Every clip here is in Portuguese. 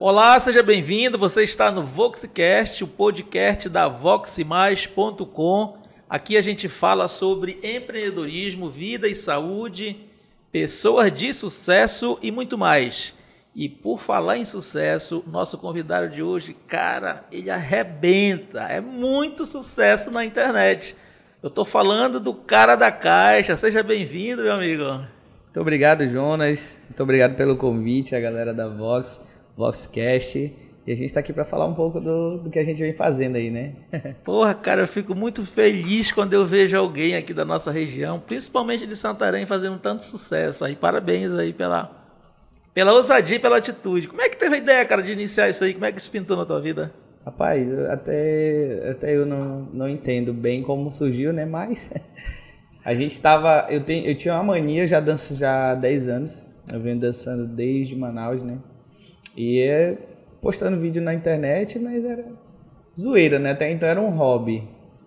Olá, seja bem-vindo. Você está no VoxCast, o podcast da voxmais.com. Aqui a gente fala sobre empreendedorismo, vida e saúde, pessoas de sucesso e muito mais. E por falar em sucesso, nosso convidado de hoje, cara, ele arrebenta. É muito sucesso na internet. Eu estou falando do cara da caixa. Seja bem-vindo, meu amigo. Muito obrigado, Jonas. Muito obrigado pelo convite, a galera da VoxCast. E a gente está aqui para falar um pouco do que a gente vem fazendo aí, né? Porra, cara, eu fico muito feliz quando eu vejo alguém aqui da nossa região, principalmente de Santarém, fazendo tanto sucesso. Aí, parabéns aí pela ousadia e pela atitude. Como é que teve a ideia, cara, de iniciar isso aí? Como é que isso pintou na tua vida? Rapaz, até eu não entendo bem como surgiu, né? Mas a gente estava... Eu tinha uma mania, eu já danço já há 10 anos. Eu venho dançando desde Manaus, né? E postando vídeo na internet, mas era zoeira, né? Até então era um hobby.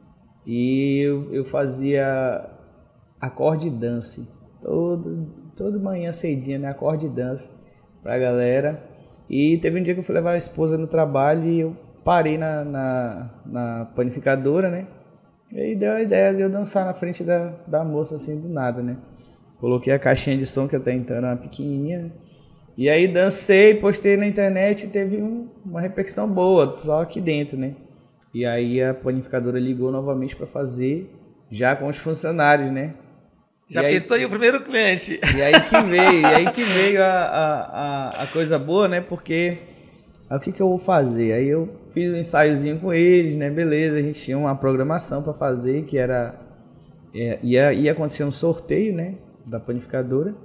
E eu fazia acorde dance. Toda manhã cedinha, né? Acorde dance pra galera. E teve um dia que eu fui levar a esposa no trabalho e eu parei na panificadora, né? E aí deu a ideia de eu dançar na frente da moça, assim, do nada, né? Coloquei a caixinha de som, que até então era uma pequenininha, né? E aí dancei, postei na internet e teve uma repercussão boa, só aqui dentro, né? E aí a panificadora ligou novamente para fazer, já com os funcionários, né? Já pintou aí o primeiro cliente. E aí que veio a coisa boa, né? Porque aí, o que eu vou fazer? Aí eu fiz um ensaiozinho com eles, né? Beleza, a gente tinha uma programação para fazer, que era... ia acontecer um sorteio, né? Da panificadora.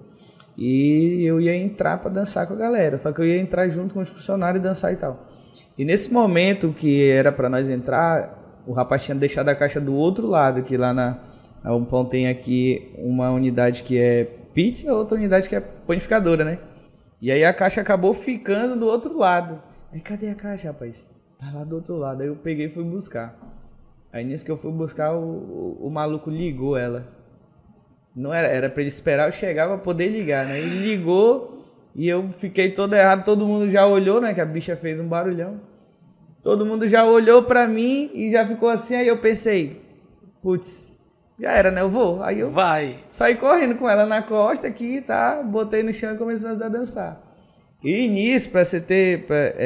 E eu ia entrar para dançar com a galera, só que eu ia entrar junto com os funcionários e dançar e tal. E nesse momento que era para nós entrar, o rapaz tinha deixado a caixa do outro lado, que lá na Umpão tem aqui uma unidade que é pizza e outra unidade que é panificadora, né? E aí a caixa acabou ficando do outro lado. Aí, cadê a caixa, rapaz? Tá lá do outro lado. Aí eu peguei e fui buscar. Aí nisso que eu fui buscar, o maluco ligou ela. Não era para ele esperar eu chegar para poder ligar, né? Ele ligou e eu fiquei todo errado. Todo mundo já olhou, né? Que a bicha fez um barulhão. Todo mundo já olhou para mim e já ficou assim. Aí eu pensei, putz, já era, né? Eu vou. Aí eu saí correndo com ela na costa aqui, tá? Botei no chão e começamos a dançar. E nisso, para você ter...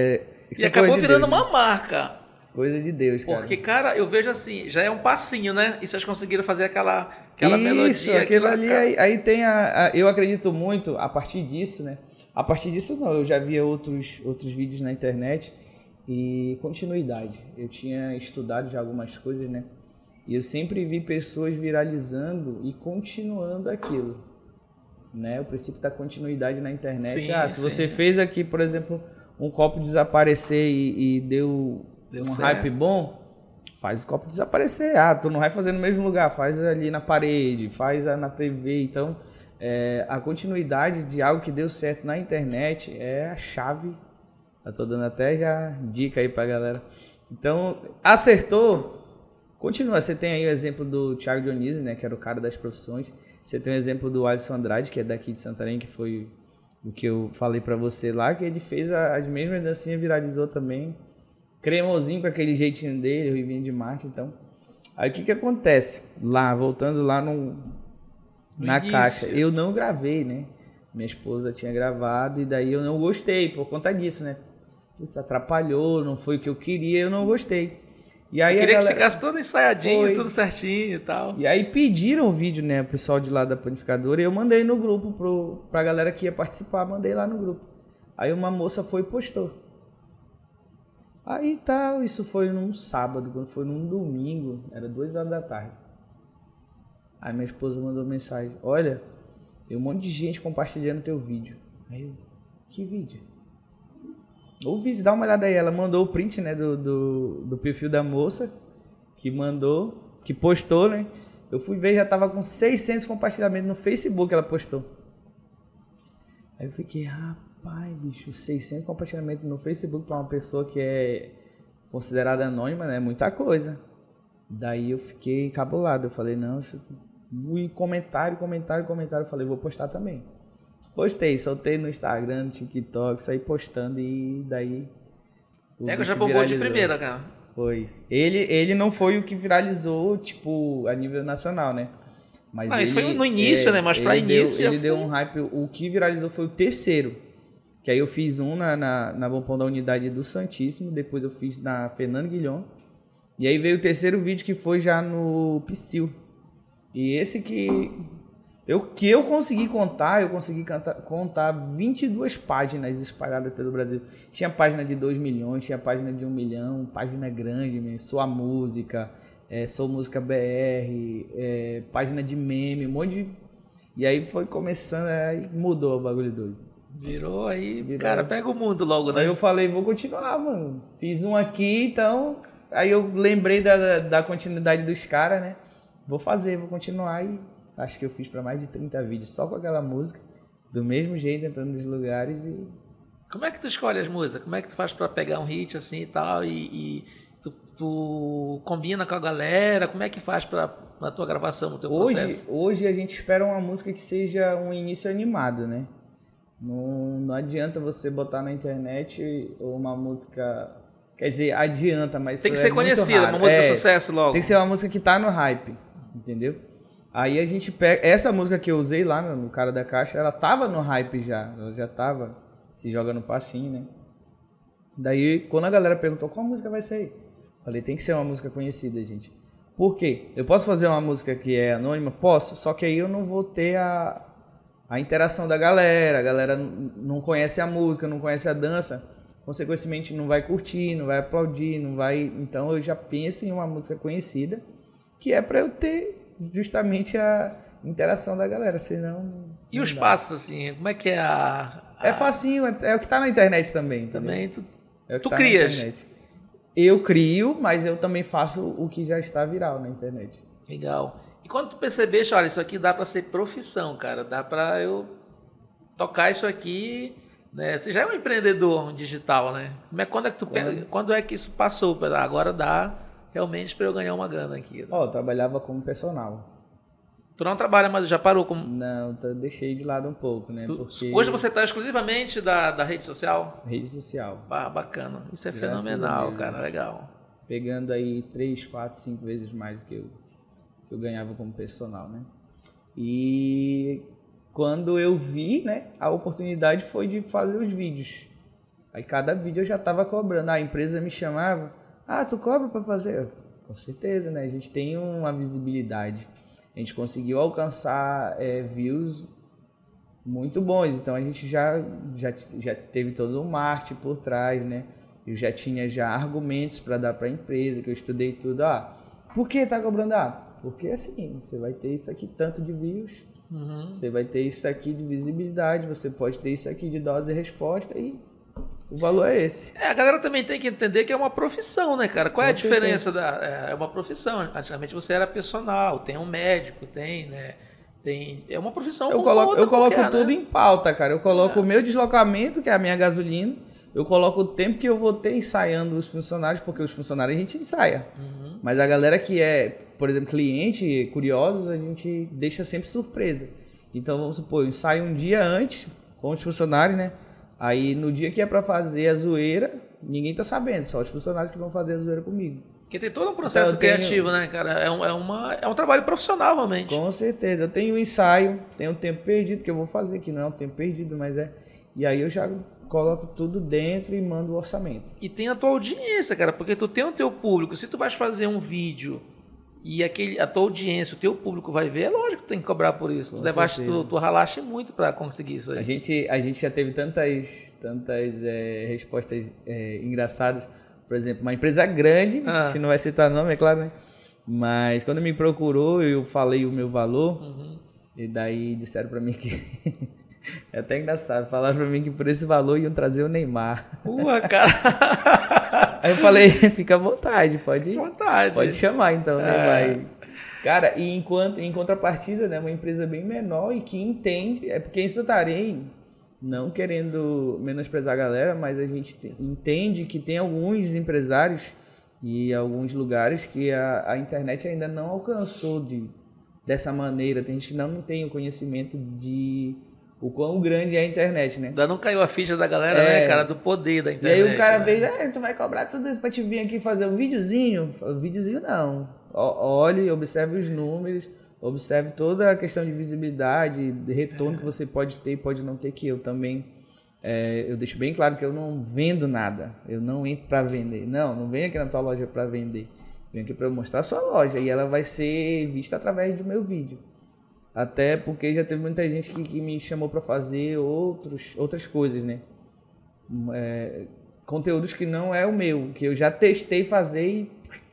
e acabou virando uma marca. Coisa de Deus, cara. Porque, cara, eu vejo assim, já é um passinho, né? E vocês conseguiram fazer aquela melodia. Isso, aquilo ali, aí tem eu acredito muito, a partir disso, né? A partir disso não, eu já via outros vídeos na internet e continuidade. Eu tinha estudado já algumas coisas, né? E eu sempre vi pessoas viralizando e continuando aquilo, né? O princípio da continuidade na internet. Sim, se você fez aqui, por exemplo, um copo desaparecer e deu um certo. hype bom, faz o copo desaparecer. Tu não vai fazer no mesmo lugar, faz ali na parede, faz na TV. Então, a continuidade de algo que deu certo na internet é a chave. Eu tô dando até já dica aí pra galera. Então, acertou, continua. Você tem aí o exemplo do Thiago Dionísio, né, que era o cara das profissões. Você tem o exemplo do Alisson Andrade, que é daqui de Santarém, que foi o que eu falei pra você lá, que ele fez as mesmas dancinhas, viralizou também. Cremosinho com aquele jeitinho dele, Ruivinho de Marte, então. Aí o que acontece? Voltando lá na caixa, eu não gravei, né? Minha esposa tinha gravado e daí eu não gostei por conta disso, né? Putz, atrapalhou, não foi o que eu queria, eu não gostei. E aí eu queria que ficasse todo ensaiadinho, tudo certinho e tal. E aí pediram o vídeo, né? O pessoal de lá da panificadora, e eu mandei no grupo pra galera que ia participar, mandei lá no grupo. Aí uma moça foi e postou. Aí isso foi num sábado, quando foi num domingo, era 2 horas da tarde. Aí minha esposa mandou mensagem, olha, tem um monte de gente compartilhando teu vídeo. Aí eu, que vídeo? O vídeo, dá uma olhada aí, ela mandou o print, né, do perfil da moça, que postou, né. Eu fui ver, já tava com 600 compartilhamentos no Facebook, ela postou. Aí eu fiquei, rapaz, bicho, 600 compartilhamentos no Facebook para uma pessoa que é considerada anônima, né? Muita coisa. Daí eu fiquei encabulado. Eu falei, não, isso... E comentário. Eu falei, vou postar também. Postei, soltei no Instagram, no TikTok, saí postando e daí... Que já bombou de primeira, cara. Foi. Ele não foi o que viralizou, tipo, a nível nacional, né? Mas isso foi no início, né? Mas pra início ele deu um hype. O que viralizou foi o terceiro. Que aí eu fiz um na Bompom da Unidade do Santíssimo, depois eu fiz na Fernando Guilhom. E aí veio o terceiro vídeo que foi já no Psyll. E esse que eu consegui contar, contar 22 páginas espalhadas pelo Brasil. Tinha página de 2 milhões, tinha página de 1 milhão, página grande mesmo, Sua Música, Sou Música BR, página de meme, um monte de... E aí foi começando, aí mudou o bagulho doido. Virou aí, cara, pega o mundo logo, né? Aí eu falei, vou continuar, mano. Fiz um aqui, então... Aí eu lembrei da continuidade dos caras, né? Vou continuar e... Acho que eu fiz para mais de 30 vídeos só com aquela música, do mesmo jeito, entrando nos lugares e... Como é que tu escolhe as músicas? Como é que tu faz para pegar um hit assim e tal e tu combina com a galera? Como é que faz na tua gravação, no teu processo? Hoje a gente espera uma música que seja um início animado, né? Não adianta você botar na internet uma música... Quer dizer, adianta, mas tem que ser conhecida, uma música de sucesso logo. Tem que ser uma música que tá no hype, entendeu? Aí a gente pega... Essa música que eu usei lá no Cara da Caixa, ela tava no hype já. Ela já tava... Se joga no passinho, né? Daí, quando a galera perguntou qual música vai ser, falei, tem que ser uma música conhecida, gente. Por quê? Eu posso fazer uma música que é anônima? Posso. Só que aí eu não vou ter a interação da galera. A galera não conhece a música, não conhece a dança. Consequentemente, não vai curtir, não vai aplaudir, não vai... Então, eu já penso em uma música conhecida, que é pra eu ter... justamente a interação da galera, senão... E os passos, assim, como é que é É facinho, é o que tá na internet também. Também, tu tá crias? Eu crio, mas eu também faço o que já está viral na internet. Legal. E quando tu percebeste, olha, isso aqui dá para ser profissão, cara, dá para eu tocar isso aqui, né? Você já é um empreendedor digital, né? Quando é que isso passou? Agora dá realmente para eu ganhar uma grana aqui. Né? Eu trabalhava como personal. Tu não trabalha, mas já parou como... Não, deixei de lado um pouco, né? Porque... Hoje você está exclusivamente da rede social? Rede social. Bacana. Isso é fenomenal, cara. Legal. Pegando aí 3, 4, 5 vezes mais do que eu ganhava como personal, né? E quando eu vi, né? A oportunidade foi de fazer os vídeos. Aí cada vídeo eu já estava cobrando. A empresa me chamava. Tu cobra para fazer? Com certeza, né? A gente tem uma visibilidade. A gente conseguiu alcançar views muito bons. Então, a gente já teve todo um marketing por trás, né? Eu já tinha argumentos para dar para a empresa, que eu estudei tudo. Por que tá cobrando? Porque assim, você vai ter isso aqui tanto de views, você vai ter isso aqui de visibilidade, você pode ter isso aqui de dose e resposta e... O valor é esse. A galera também tem que entender que é uma profissão, né, cara? Qual é a diferença é uma profissão. Antigamente você era personal, tem um médico, né? É uma profissão. Eu coloco tudo em pauta, cara. Eu coloco o meu deslocamento, que é a minha gasolina. Eu coloco o tempo que eu vou ter ensaiando os funcionários, porque os funcionários a gente ensaia. Mas a galera que é, por exemplo, cliente, curiosos, a gente deixa sempre surpresa. Então, vamos supor, eu ensaio um dia antes com os funcionários, né? Aí, no dia que é pra fazer a zoeira, ninguém tá sabendo, só os funcionários que vão fazer a zoeira comigo. Porque tem todo um processo criativo, né, cara? É um trabalho profissional, realmente. Com certeza. Eu tenho um ensaio, tenho um tempo perdido, que eu vou fazer, que não é um tempo perdido, mas é... E aí eu já coloco tudo dentro e mando o orçamento. E tem a tua audiência, cara, porque tu tem o teu público. Se tu vais fazer um vídeo e a tua audiência, o teu público vai ver, é lógico que tu tem que cobrar por isso. Tu ralaste muito para conseguir isso aí. A gente já teve tantas respostas engraçadas. Por exemplo, uma empresa grande, a gente não vai citar nome, é claro, né? Mas quando me procurou, eu falei o meu valor, e daí disseram para mim que... É até engraçado, falaram pra mim que por esse valor iam trazer o Neymar. Cara! Aí eu falei, fica à vontade, pode chamar então o Neymar. Cara, e em contrapartida, né, uma empresa bem menor e que entende, porque em Santarém, não querendo menosprezar a galera, mas a gente entende que tem alguns empresários e alguns lugares que a internet ainda não alcançou dessa maneira. Tem gente que não tem o conhecimento de o quão grande é a internet, né? Ainda não caiu a ficha da galera, né, cara, do poder da internet. E aí o cara né? veio, tu vai cobrar tudo isso pra te vir aqui fazer um videozinho? Videozinho não. Olhe, observe os números, observe toda a questão de visibilidade, de retorno que você pode ter e pode não ter, que eu também... eu deixo bem claro que eu não vendo nada. Eu não entro para vender. Não venho aqui na tua loja para vender. Venho aqui para mostrar a sua loja. E ela vai ser vista através do meu vídeo. Até porque já teve muita gente que me chamou para fazer outras coisas, né? Conteúdos que não é o meu. Que eu já testei fazer e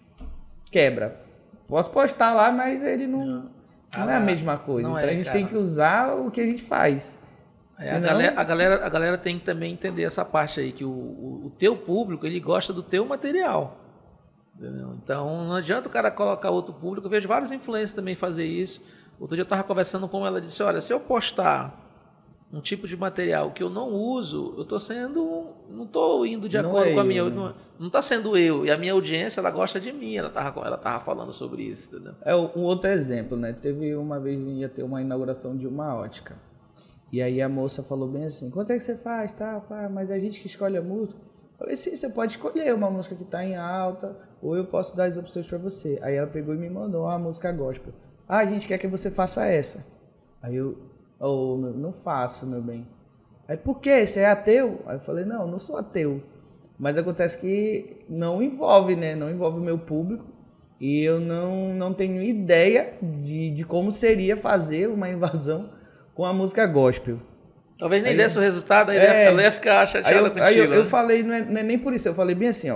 quebra. Posso postar lá, mas ele não é a mesma coisa. Então a gente tem que usar o que a gente faz. Senão... A galera tem que também entender essa parte aí, que o teu público, ele gosta do teu material. Entendeu? Então não adianta o cara colocar outro público. Eu vejo vários influencers também fazer isso. Outro dia eu estava conversando com ela, disse, olha, se eu postar um tipo de material que eu não uso, eu não estou indo de acordo com a minha... Né? Não está sendo eu. E a minha audiência, ela gosta de mim. Ela tava falando sobre isso. Entendeu? Um outro exemplo, né? Teve uma vez, ia ter uma inauguração de uma ótica. E aí a moça falou bem assim, quanto é que você faz? Tá, pá, mas a gente que escolhe a música. Eu falei, sim, você pode escolher uma música que está em alta, ou eu posso dar as opções para você. Aí ela pegou e me mandou uma música gospel. A gente quer que você faça essa. Aí eu, não faço, meu bem. Aí, por quê? Você é ateu? Aí eu falei, não sou ateu. Mas acontece que não envolve, né? Não envolve o meu público. E eu não tenho ideia de como seria fazer uma invasão com a música gospel. Talvez nem desse o resultado, aí ela ia ficar chateada contigo. Aí eu falei, não é nem por isso, eu falei bem assim, ó,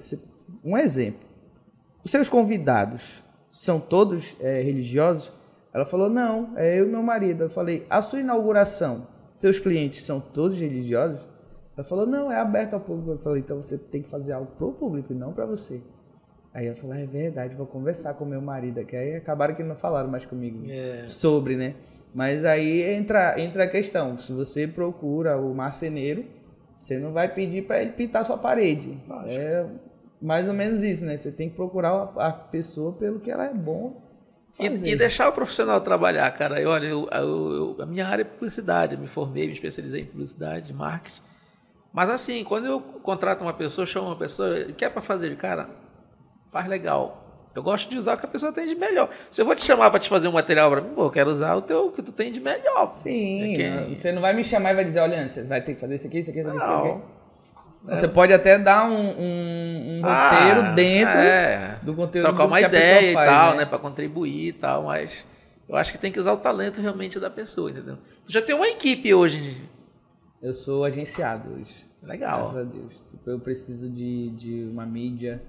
um exemplo. Os seus convidados são todos religiosos? Ela falou, não, é eu e meu marido. Eu falei, a sua inauguração, seus clientes são todos religiosos? Ela falou, não, é aberto ao público. Eu falei, então você tem que fazer algo pro público e não para você. Aí ela falou, é verdade, vou conversar com meu marido aqui. Aí acabaram que não falaram mais comigo sobre, né? Mas aí entra a questão, se você procura o marceneiro, você não vai pedir para ele pintar sua parede. É mais ou menos isso, né? Você tem que procurar a pessoa pelo que ela é bom fazer. E deixar o profissional trabalhar, cara. A minha área é publicidade, eu me formei, me especializei em publicidade, marketing. Mas assim, quando eu contrato uma pessoa, chamo uma pessoa, que é para fazer, cara, faz legal. Eu gosto de usar o que a pessoa tem de melhor. Se eu vou te chamar para te fazer um material para mim, eu quero usar o que tu tem de melhor. Sim, você não vai me chamar e vai dizer, olha, você vai ter que fazer isso aqui, isso aqui, isso aqui, isso aqui. Você pode até dar um roteiro dentro do conteúdo trocar uma que a ideia pessoa faz, e tal, né? para contribuir e tal, mas eu acho que tem que usar o talento realmente da pessoa, entendeu? Tu já tem uma equipe hoje. Eu sou agenciado hoje. Legal. Graças a Deus. Eu preciso de uma mídia.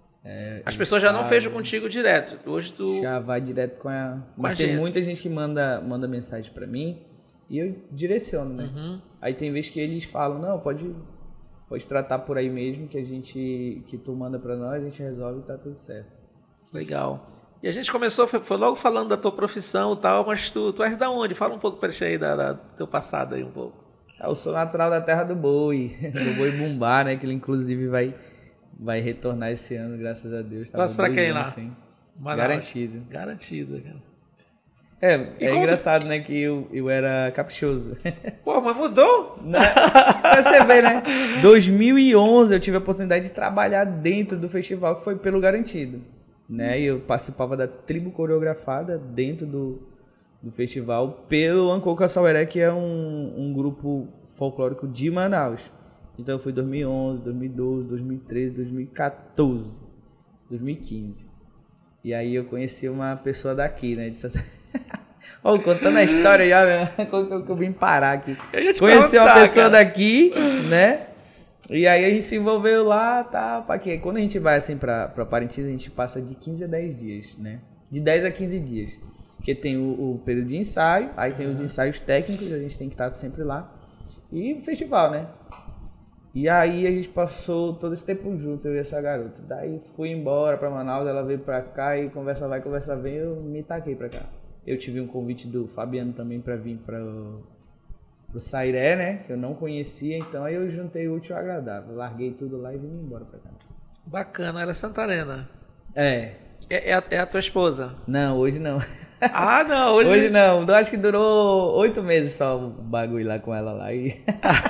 As pessoas já não fecham contigo direto. Hoje tu já vai direto com a... Mas tem muita gente que manda mensagem para mim e eu direciono, né? Uhum. Aí tem vezes que eles falam, não, pode tratar por aí mesmo, que tu manda para nós, a gente resolve e tá tudo certo. Legal. E a gente começou, foi logo falando da tua profissão e tal, mas tu és da onde? Fala um pouco pra gente aí do teu passado aí um pouco. Eu sou natural da terra do boi, do boi Bumbá, né? Que ele inclusive vai retornar esse ano, graças a Deus. Torce pra quem lá? Garantido. Garantido, cara. É engraçado, né? Que eu era caprichoso. Pô, mas mudou? Pra você ver, né? 2011 eu tive a oportunidade de trabalhar dentro do festival, que foi pelo Garantido. Né? E eu participava da tribo coreografada dentro do festival pelo Ancoca Saueré, que é um grupo folclórico de Manaus. Então eu fui 2011, 2012, 2013, 2014, 2015. E aí eu conheci uma pessoa daqui, né? Contando a história já, como que eu vim parar aqui. Conheci uma pessoa daqui, né? E aí a gente se envolveu lá, tá? Porque quando a gente vai assim pra Parintins, a gente passa de 15 a 10 dias, né? De 10 a 15 dias. Porque tem o período de ensaio, aí tem os ensaios técnicos, a gente tem que estar sempre lá. E o festival, né? E aí a gente passou todo esse tempo junto, eu e essa garota. Daí fui embora pra Manaus, ela veio pra cá e conversa vai, conversa vem, eu me taquei pra cá. Eu tive um convite do Fabiano também pra vir pro Sairé, né? Que eu não conhecia, então aí eu juntei o útil ao agradável. Larguei tudo lá e vim embora pra cá. Bacana, ela é Santarena. É a tua esposa? Não, hoje não. Ah, não, Hoje não, eu acho que durou 8 meses só o bagulho lá com ela lá. E...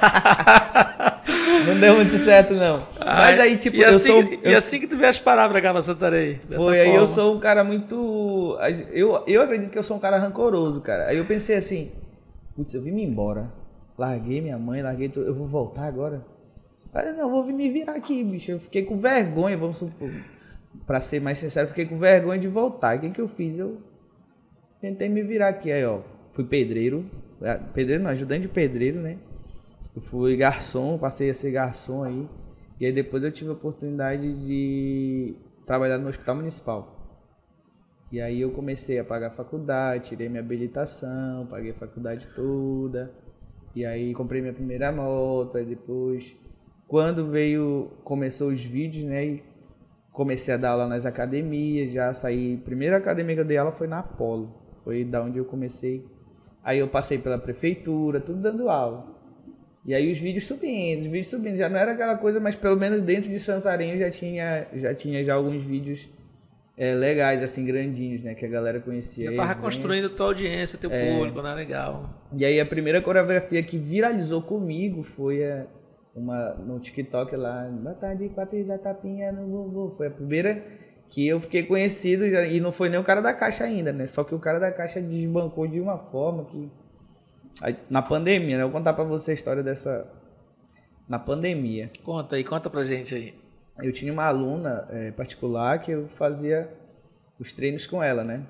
não deu muito certo, não. Mas aí, tipo, assim que tu vieste parar pra cá pra Santarém? Foi, aí eu sou um cara muito... Eu acredito que eu sou um cara rancoroso, cara. Aí eu pensei assim, putz, eu vim me embora. Larguei minha mãe, larguei tudo. Eu vou voltar agora? Aí, não, eu vou me virar aqui, bicho. Eu fiquei com vergonha, vamos supor. Pra ser mais sincero, eu fiquei com vergonha de voltar. O que eu fiz? Eu tentei me virar aqui, aí ó, fui pedreiro não, ajudante de pedreiro, né? Eu fui garçom, passei a ser garçom aí, e aí depois eu tive a oportunidade de trabalhar no hospital municipal. E aí eu comecei a pagar a faculdade, tirei minha habilitação, paguei a faculdade toda, e aí comprei minha primeira moto, aí depois, quando começou os vídeos, né, e comecei a dar aula nas academias, já saí, a primeira academia que eu dei aula foi na Apollo. Foi da onde eu comecei. Aí eu passei pela prefeitura, tudo dando aula. E aí os vídeos subindo. Já não era aquela coisa, mas pelo menos dentro de Santarém eu já tinha alguns vídeos legais, assim, grandinhos, né? Que a galera conhecia. Já tava construindo tua audiência, teu público, né? Legal. E aí a primeira coreografia que viralizou comigo foi no TikTok lá. Boa tarde, 4 da tapinha no bumbum. Foi a primeira... que eu fiquei conhecido, e não foi nem o cara da caixa ainda, né? Só que o cara da caixa desbancou de uma forma que... Aí, na pandemia, né? Eu vou contar pra você a história dessa... Na pandemia. Conta pra gente aí. Eu tinha uma aluna particular que eu fazia os treinos com ela, né?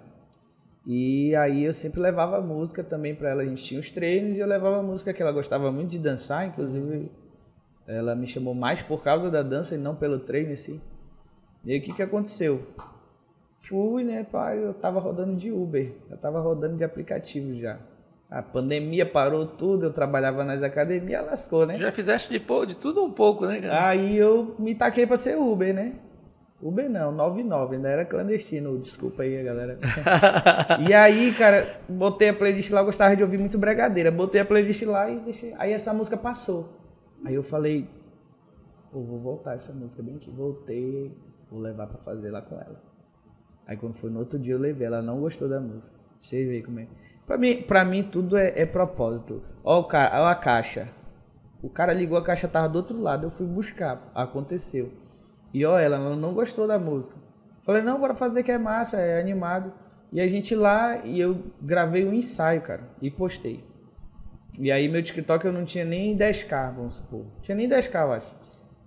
E aí eu sempre levava música também pra ela. A gente tinha os treinos e eu levava música que ela gostava muito de dançar. Inclusive, ela me chamou mais por causa da dança e não pelo treino, assim. E aí o que aconteceu? Fui, né, pai, eu tava rodando de Uber, eu tava rodando de aplicativo já. A pandemia parou tudo, eu trabalhava nas academias, lascou, né? Já fizeste de tudo um pouco, né, cara? Aí eu me taquei pra ser Uber, né? Uber não, 99, ainda era clandestino, desculpa aí, galera. E aí, cara, botei a playlist lá, eu gostava de ouvir muito Bregadeira, botei a playlist lá e deixei, aí essa música passou. Aí eu falei, vou voltar essa música bem aqui, voltei... Vou levar pra fazer lá com ela. Aí quando foi no outro dia eu levei, ela não gostou da música. Você vê como é. Pra mim tudo é propósito. Ó a caixa. O cara ligou, a caixa tava do outro lado, eu fui buscar. Aconteceu. E ó, ela não gostou da música. Falei, não, bora fazer que é massa, é animado. E a gente lá, e eu gravei um ensaio, cara, e postei. E aí meu TikTok eu não tinha nem 10k, vamos supor. Tinha nem 10k, eu acho.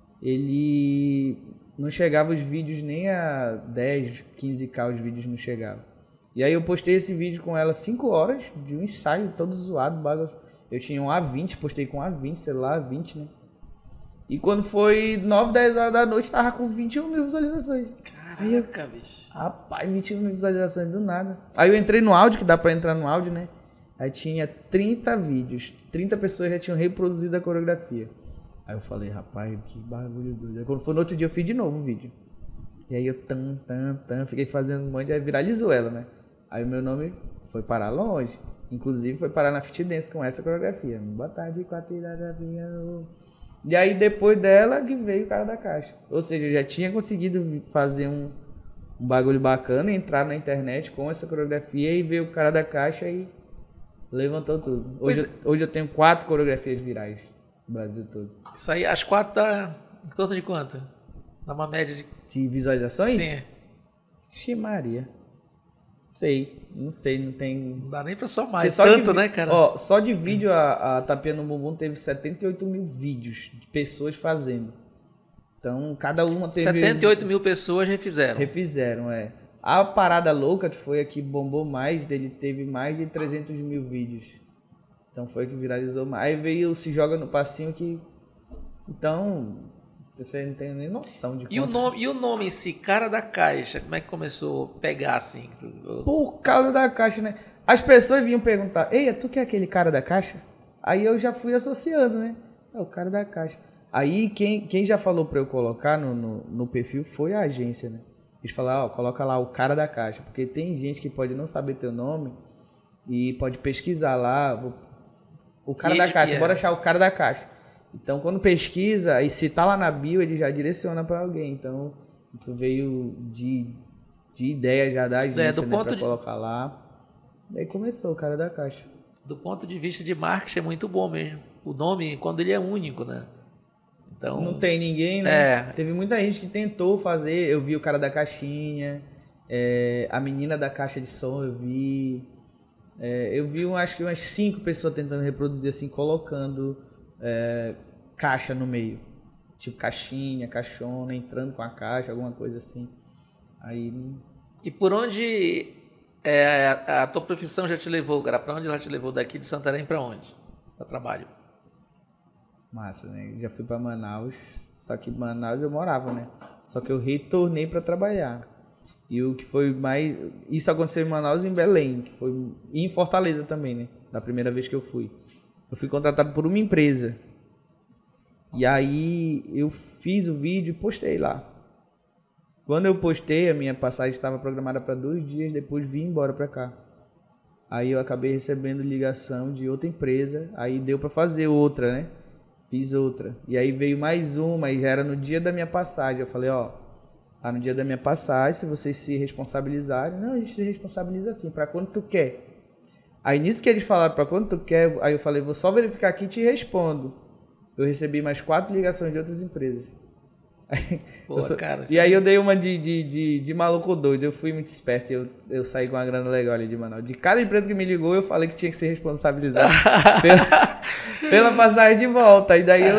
Ele... não chegava os vídeos nem a 10, 15k, os vídeos não chegavam. E aí eu postei esse vídeo com ela 5 horas de um ensaio todo zoado, bagunça. Eu tinha um A20, postei com A20, celular A20, né? E quando foi 9, 10 horas da noite, tava com 21 mil visualizações. Caraca, bicho. Rapaz, 21 mil visualizações do nada. Aí eu entrei no áudio, que dá pra entrar no áudio, né? Aí tinha 30 vídeos, 30 pessoas já tinham reproduzido a coreografia. Aí eu falei, rapaz, que bagulho doido. Aí quando foi no outro dia eu fiz de novo o vídeo. E aí eu fiquei fazendo um monte, aí viralizou ela, né? Aí o meu nome foi parar longe. Inclusive foi parar na Fit Dance com essa coreografia. Boa tarde, 4 da tapinha. E aí depois dela que veio o cara da caixa. Ou seja, eu já tinha conseguido fazer um bagulho bacana, entrar na internet com essa coreografia e veio o cara da caixa e levantou tudo. Hoje eu tenho 4 coreografias virais no Brasil todo. Isso aí, as 4 dá em torno de quanto? Dá uma média de visualizações? Sim. Ximaria. Não sei, não tem... Não dá nem pra somar só tanto, né, cara? Ó, só de vídeo a Tapinha no Bumbum teve 78 mil vídeos de pessoas fazendo. Então, cada uma teve... 78 mil pessoas refizeram. Refizeram, é. A Parada Louca, que foi a que bombou mais, dele teve mais de 300 mil vídeos. Então, foi a que viralizou mais. Aí veio o Se Joga no Passinho, que... Então... Você não tem nem noção de quanto... E o nome em si, Cara da Caixa, como é que começou a pegar assim? Por causa da caixa, né? As pessoas vinham perguntar, ei, tu que é aquele cara da caixa? Aí eu já fui associando, né? É o cara da caixa. Aí quem já falou pra eu colocar no perfil foi a agência, né? Eles falaram, coloca lá o cara da caixa, porque tem gente que pode não saber teu nome e pode pesquisar lá, o cara da caixa, bora achar o cara da caixa. Então, quando pesquisa, e se tá lá na bio, ele já direciona para alguém. Então, isso veio de ideia já da agência, né, para colocar lá. Daí começou o cara da caixa. Do ponto de vista de marketing é muito bom mesmo. O nome, quando ele é único, né? Então, não tem ninguém, né? Teve muita gente que tentou fazer. Eu vi o cara da caixinha, a menina da caixa de som, eu vi. Eu vi, acho que umas 5 pessoas tentando reproduzir assim, colocando caixa no meio. Tipo caixinha, caixona, entrando com a caixa, alguma coisa assim. Aí... E por onde a tua profissão já te levou, cara? Para onde ela te levou daqui de Santarém para onde? Para trabalho? Massa, né? Já fui para Manaus, só que em Manaus eu morava, né? Só que eu retornei para trabalhar. E o que foi mais... Isso aconteceu em Manaus e em Belém, que foi... E em Fortaleza também, né? Da primeira vez que eu fui. Eu fui contratado por uma empresa. E aí eu fiz o vídeo e postei lá. Quando eu postei, a minha passagem estava programada para 2 dias, depois vim embora para cá. Aí eu acabei recebendo ligação de outra empresa, aí deu para fazer outra, né? Fiz outra. E aí veio mais uma, e já era no dia da minha passagem. Eu falei, tá no dia da minha passagem, se vocês se responsabilizarem. Não, a gente se responsabiliza assim, para quando tu quer. Aí nisso que eles falaram, para quando tu quer, aí eu falei, vou só verificar aqui e te respondo. Eu recebi mais 4 ligações de outras empresas. Pô, cara, e aí eu dei uma de maluco doido, eu fui muito esperto e eu saí com uma grana legal ali de Manaus. De cada empresa que me ligou, eu falei que tinha que ser responsabilizado pela passagem de volta. E daí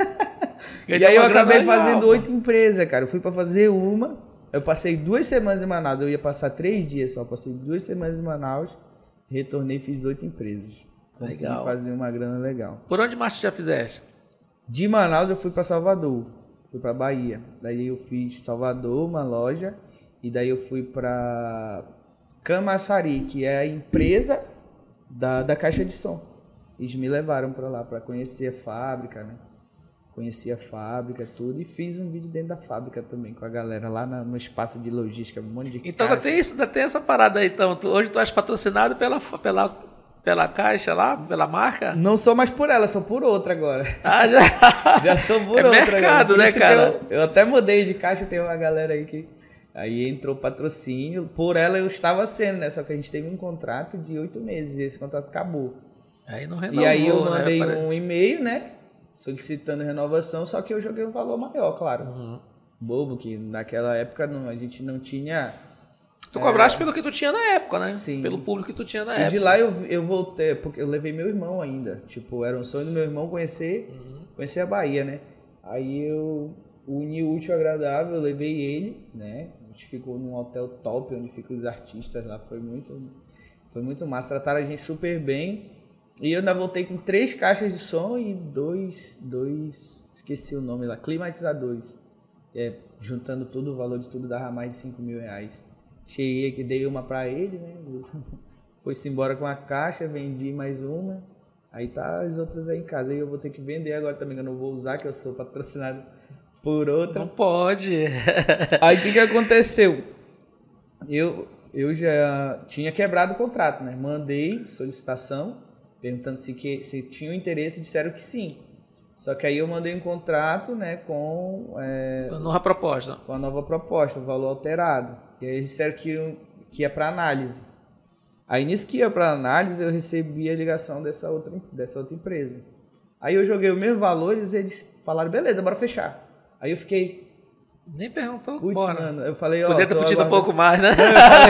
eu acabei fazendo 8 empresas, cara. Eu fui pra fazer uma, eu passei 2 semanas em Manaus, eu ia passar 3 dias só, passei 2 semanas em Manaus, retornei e fiz 8 empresas. Consegui fazer uma grana legal. Por onde mais tu já fizeste? De Manaus eu fui pra Salvador. Fui para Bahia, daí eu fiz Salvador, uma loja, e daí eu fui para Camaçari, que é a empresa da caixa de som. Eles me levaram para lá para conhecer a fábrica, né? Conheci a fábrica, tudo, e fiz um vídeo dentro da fábrica também com a galera lá no espaço de logística, um monte de então ainda tem essa parada aí, então. Hoje tu és patrocinado pela caixa lá, pela marca? Não sou mais por ela, sou por outra agora. Ah, já? Já sou por outra mercado, agora. Né, cara? Eu até mudei de caixa, tem uma galera aí que... Aí entrou patrocínio, por ela eu estava sendo, né? Só que a gente teve um contrato de 8 meses e esse contrato acabou. Aí não renovou, e aí eu mandei um e-mail, né? Solicitando renovação, só que eu joguei um valor maior, claro. Uhum. Bobo, que naquela época a gente não tinha... Tu cobraste pelo que tu tinha na época, né? Sim. Pelo público que tu tinha na época. E de lá eu voltei, porque eu levei meu irmão ainda. Tipo, era um sonho do meu irmão conhecer a Bahia, né? Aí eu uni o útil ao agradável, eu levei ele, né? A gente ficou num hotel top, onde ficam os artistas lá. Foi muito massa. Trataram a gente super bem. E eu ainda voltei com 3 caixas de som e dois esqueci o nome lá, climatizadores. Juntando tudo, o valor de tudo dava mais de 5 mil reais. Cheguei aqui, dei uma pra ele, né? Foi-se embora com a caixa, vendi mais uma. Aí tá as outras aí em casa. Aí eu vou ter que vender agora também, que eu não vou usar, que eu sou patrocinado por outra. Não pode. Aí o que aconteceu? Eu já tinha quebrado o contrato, né? Mandei solicitação, perguntando se tinha interesse, disseram que sim. Só que aí eu mandei um contrato, né, com a nova proposta. Com a nova proposta, o valor alterado. E aí eles disseram que ia para análise. Aí nisso que ia para análise, eu recebi a ligação dessa outra empresa. Aí eu joguei o mesmo valor e eles falaram, beleza, bora fechar. Aí eu fiquei... Nem perguntou, mano. Eu falei, podia ter pedido um pouco mais, né?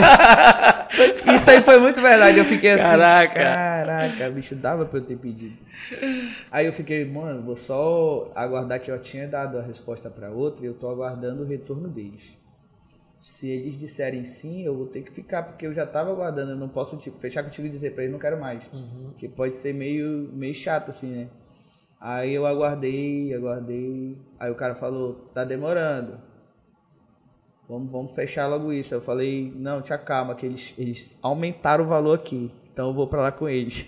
Isso aí foi muito verdade. Eu fiquei assim, caraca, bicho, dava pra eu ter pedido. Aí eu fiquei, mano, vou só aguardar, que eu tinha dado a resposta pra outra e eu tô aguardando o retorno deles. Se eles disserem sim, eu vou ter que ficar, porque eu já tava aguardando. Eu não posso, tipo, fechar contigo e dizer pra eles, não quero mais. Porque pode ser meio chato, assim, né? Aí eu aguardei. Aí o cara falou, tá demorando. Vamos fechar logo isso. Eu falei, não, te acalma, que eles aumentaram o valor aqui. Então eu vou pra lá com eles.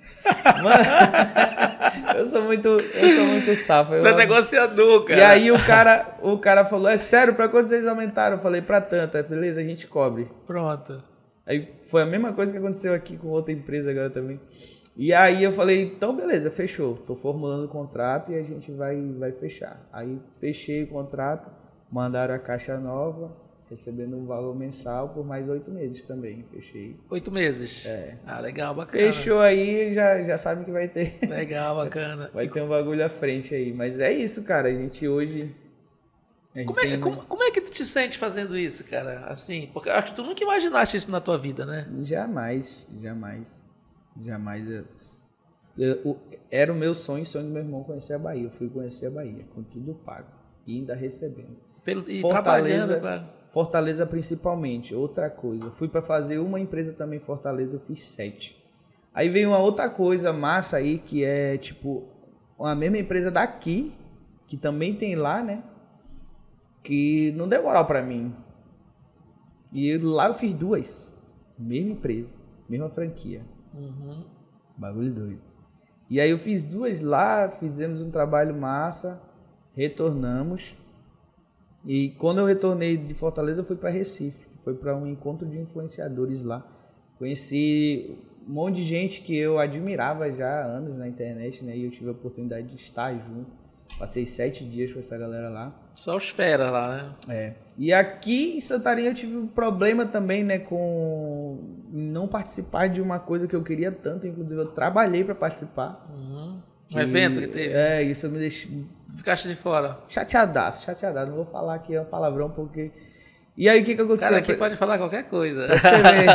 Mano, eu sou muito safo. Tu é negociador, cara. E aí o cara falou, é sério, pra quantos eles aumentaram? Eu falei, pra tanto. Aí, beleza, a gente cobre. Pronto. Aí foi a mesma coisa que aconteceu aqui com outra empresa agora também. E aí eu falei, então beleza, fechou. Tô formulando o contrato e a gente vai fechar. Aí fechei o contrato, mandaram a caixa nova. recebendo um valor mensal por mais 8 meses também, fechei. 8 meses? É. Ah, legal, bacana. Fechou aí, já sabe que vai ter. Legal, bacana. Vai ter um bagulho à frente aí. Mas é isso, cara. A gente hoje... Como é que tu te sente fazendo isso, cara? Assim, porque eu acho que tu nunca imaginaste isso na tua vida, né? Jamais. Era o meu sonho do meu irmão conhecer a Bahia. Eu fui conhecer a Bahia, com tudo pago. E ainda recebendo. E trabalhando, claro. Fortaleza principalmente. Outra coisa. Fui para fazer uma empresa também em Fortaleza, eu fiz 7. Aí veio uma outra coisa massa aí, que é tipo a mesma empresa daqui, que também tem lá, né? Que não deu moral para mim. E lá eu fiz 2. Mesma empresa, mesma franquia. Bagulho doido. E aí eu fiz 2 lá, fizemos um trabalho massa, retornamos. E quando eu retornei de Fortaleza, eu fui para Recife. Foi para um encontro de influenciadores lá. Conheci um monte de gente que eu admirava já há anos na internet, né? E eu tive a oportunidade de estar junto. Passei 7 dias com essa galera lá. Só os feras lá, né? É. E aqui em Santarém eu tive um problema também, né? Com não participar de uma coisa que eu queria tanto. Inclusive eu trabalhei para participar. Um evento que teve. É, isso eu me deixei... Ficaste de fora. Chateadaço. Não vou falar aqui é um palavrão porque... E aí o que aconteceu? Cara, aqui pode falar qualquer coisa. Pra você ver.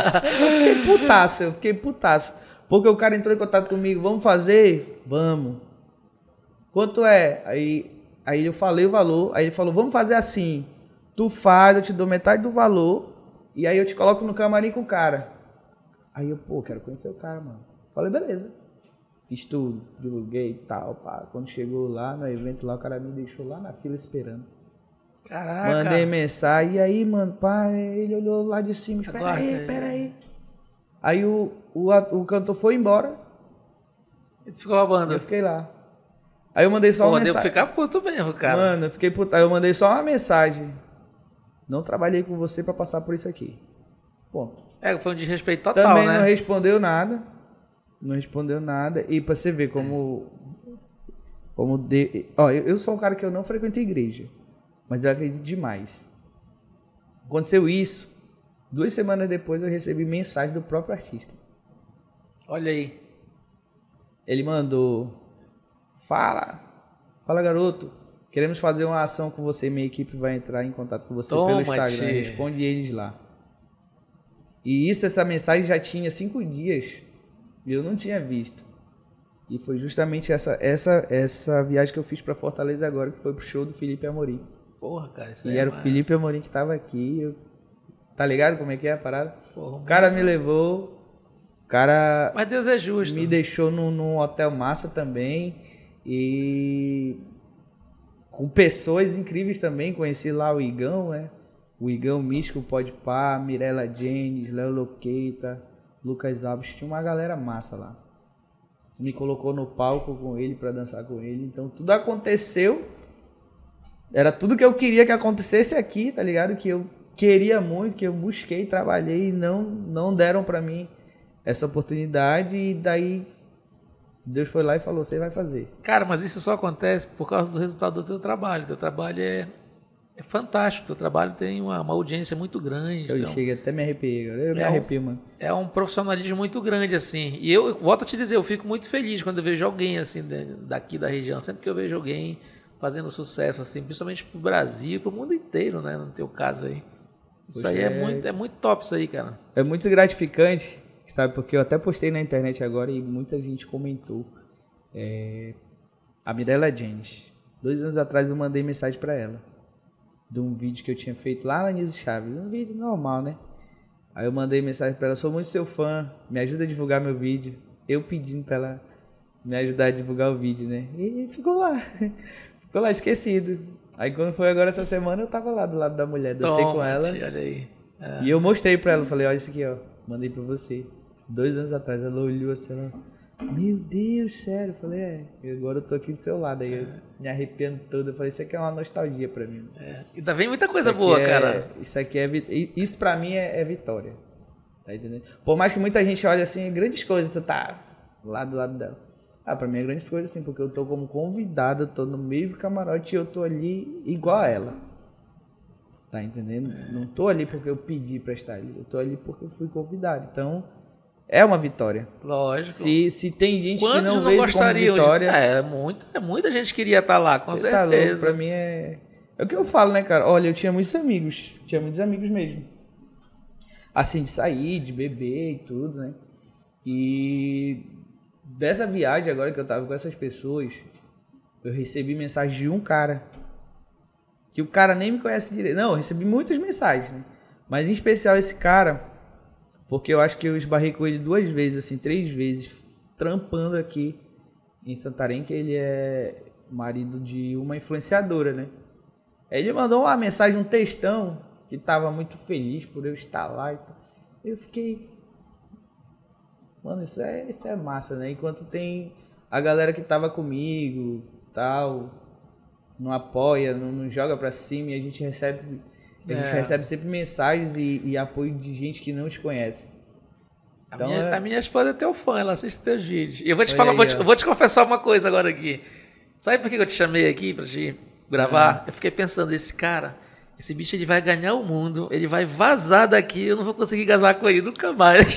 Eu fiquei putaço. Porque o cara entrou em contato comigo, vamos fazer? Vamos. Quanto é? Aí eu falei o valor, aí ele falou, vamos fazer assim. Tu faz, eu te dou metade do valor, e aí eu te coloco no camarim com o cara. Aí eu, quero conhecer o cara, mano. Falei, beleza. Fiz tudo, divulguei e tal, pá. Quando chegou lá no evento, lá o cara me deixou lá na fila esperando. Caraca. Mandei mensagem, e aí, mano, pá, ele olhou lá de cima, pera aí. Aí o cantor foi embora. E tu ficou a banda? Eu fiquei lá. Aí eu mandei só uma mensagem. Devo ficar puto mesmo, cara. Mano, eu fiquei puto. Aí eu mandei só uma mensagem. Não trabalhei com você pra passar por isso aqui. Ponto. Foi um desrespeito total, também né? Não respondeu nada. E pra você ver como... eu sou um cara que eu não frequento igreja. Mas eu acredito demais. Aconteceu isso. 2 semanas depois eu recebi mensagem do próprio artista. Olha aí. Ele mandou... Fala garoto, queremos fazer uma ação com você, minha equipe vai entrar em contato com você pelo Instagram, responde eles lá. E essa mensagem já tinha 5 dias e eu não tinha visto. E foi justamente essa viagem que eu fiz para Fortaleza agora, que foi pro show do Felipe Amorim. Porra, cara, isso E era o Felipe Amorim que tava aqui, tá ligado como é que é a parada? Porra, o cara me levou, o cara... Mas Deus é justo. Me deixou num hotel massa também. E com pessoas incríveis também, conheci lá o Igão, né? O Igão Místico, Podpah, Mirella Janes, Léo Loqueita, Lucas Alves, tinha uma galera massa lá. Me colocou no palco com ele para dançar com ele, então tudo aconteceu. Era tudo que eu queria que acontecesse aqui, tá ligado? Que eu queria muito, que eu busquei, trabalhei e não deram para mim essa oportunidade e daí Deus foi lá e falou, você vai fazer. Cara, mas isso só acontece por causa do resultado do teu trabalho. Teu trabalho é fantástico. Teu trabalho tem uma audiência muito grande. Eu chego até me arrepiei agora. Eu me arrepio, mano. É um profissionalismo muito grande, assim. E eu volto a te dizer, eu fico muito feliz quando eu vejo alguém, assim, daqui da região. Sempre que eu vejo alguém fazendo sucesso, assim, principalmente pro Brasil, pro mundo inteiro, né? No teu caso aí. Isso Poxa, aí é muito top, isso aí, cara. É muito gratificante. Sabe, porque eu até postei na internet agora e muita gente comentou. A Mirella Janes. 2 anos atrás eu mandei mensagem pra ela. De um vídeo que eu tinha feito lá na Nise Chaves. Um vídeo normal, né? Aí eu mandei mensagem pra ela. Sou muito seu fã. Me ajuda a divulgar meu vídeo. Eu pedindo pra ela me ajudar a divulgar o vídeo, né? E ficou lá. Ficou lá esquecido. Aí quando foi agora essa semana eu tava lá do lado da mulher. Dancei com ela. Olha aí. E eu mostrei pra ela. Falei, olha isso aqui, ó. Mandei pra você. 2 anos atrás, ela olhou assim, ela... Meu Deus, sério. Eu falei, agora eu tô aqui do seu lado. Aí eu me arrepiando todo. Eu falei, isso aqui é uma nostalgia pra mim. E ainda vem muita coisa boa, cara. Isso pra mim é vitória. Tá entendendo? Por mais que muita gente olhe assim, grandes coisas, tu tá lá do lado dela. Pra mim é grandes coisas assim, porque eu tô como convidado, eu tô no mesmo camarote e eu tô ali igual a ela. Tá entendendo? Não tô ali porque eu pedi pra estar ali. Eu tô ali porque eu fui convidado. Então, é uma vitória. Lógico. Se tem gente que Quantos não vê isso como vitória... muita gente queria estar lá, com Você tá louco, certeza. pra mim é o que eu falo, né, cara? Olha, eu tinha muitos amigos mesmo. Assim, de sair, de beber e tudo, né? E dessa viagem agora que eu tava com essas pessoas, eu recebi mensagem de um cara, que o cara nem me conhece direito. Não, eu recebi muitas mensagens, né? Mas em especial esse cara, porque eu acho que eu esbarrei com ele 2 vezes, assim, 3 vezes, trampando aqui em Santarém, que ele é marido de uma influenciadora, né? Aí ele mandou uma mensagem, um textão, que tava muito feliz por eu estar lá e tal. Eu fiquei... Mano, isso é massa, né? Enquanto tem a galera que tava comigo, tal, não apoia, não joga pra cima, e a gente recebe sempre mensagens e apoio de gente que não te conhece. Então, A minha esposa é teu fã, ela assiste teus vídeos. E eu vou te Olha falar, aí, eu vou te confessar uma coisa agora aqui. Sabe por que eu te chamei aqui pra te gravar? Eu fiquei pensando, esse bicho ele vai ganhar o mundo, ele vai vazar daqui, eu não vou conseguir casar com ele nunca mais.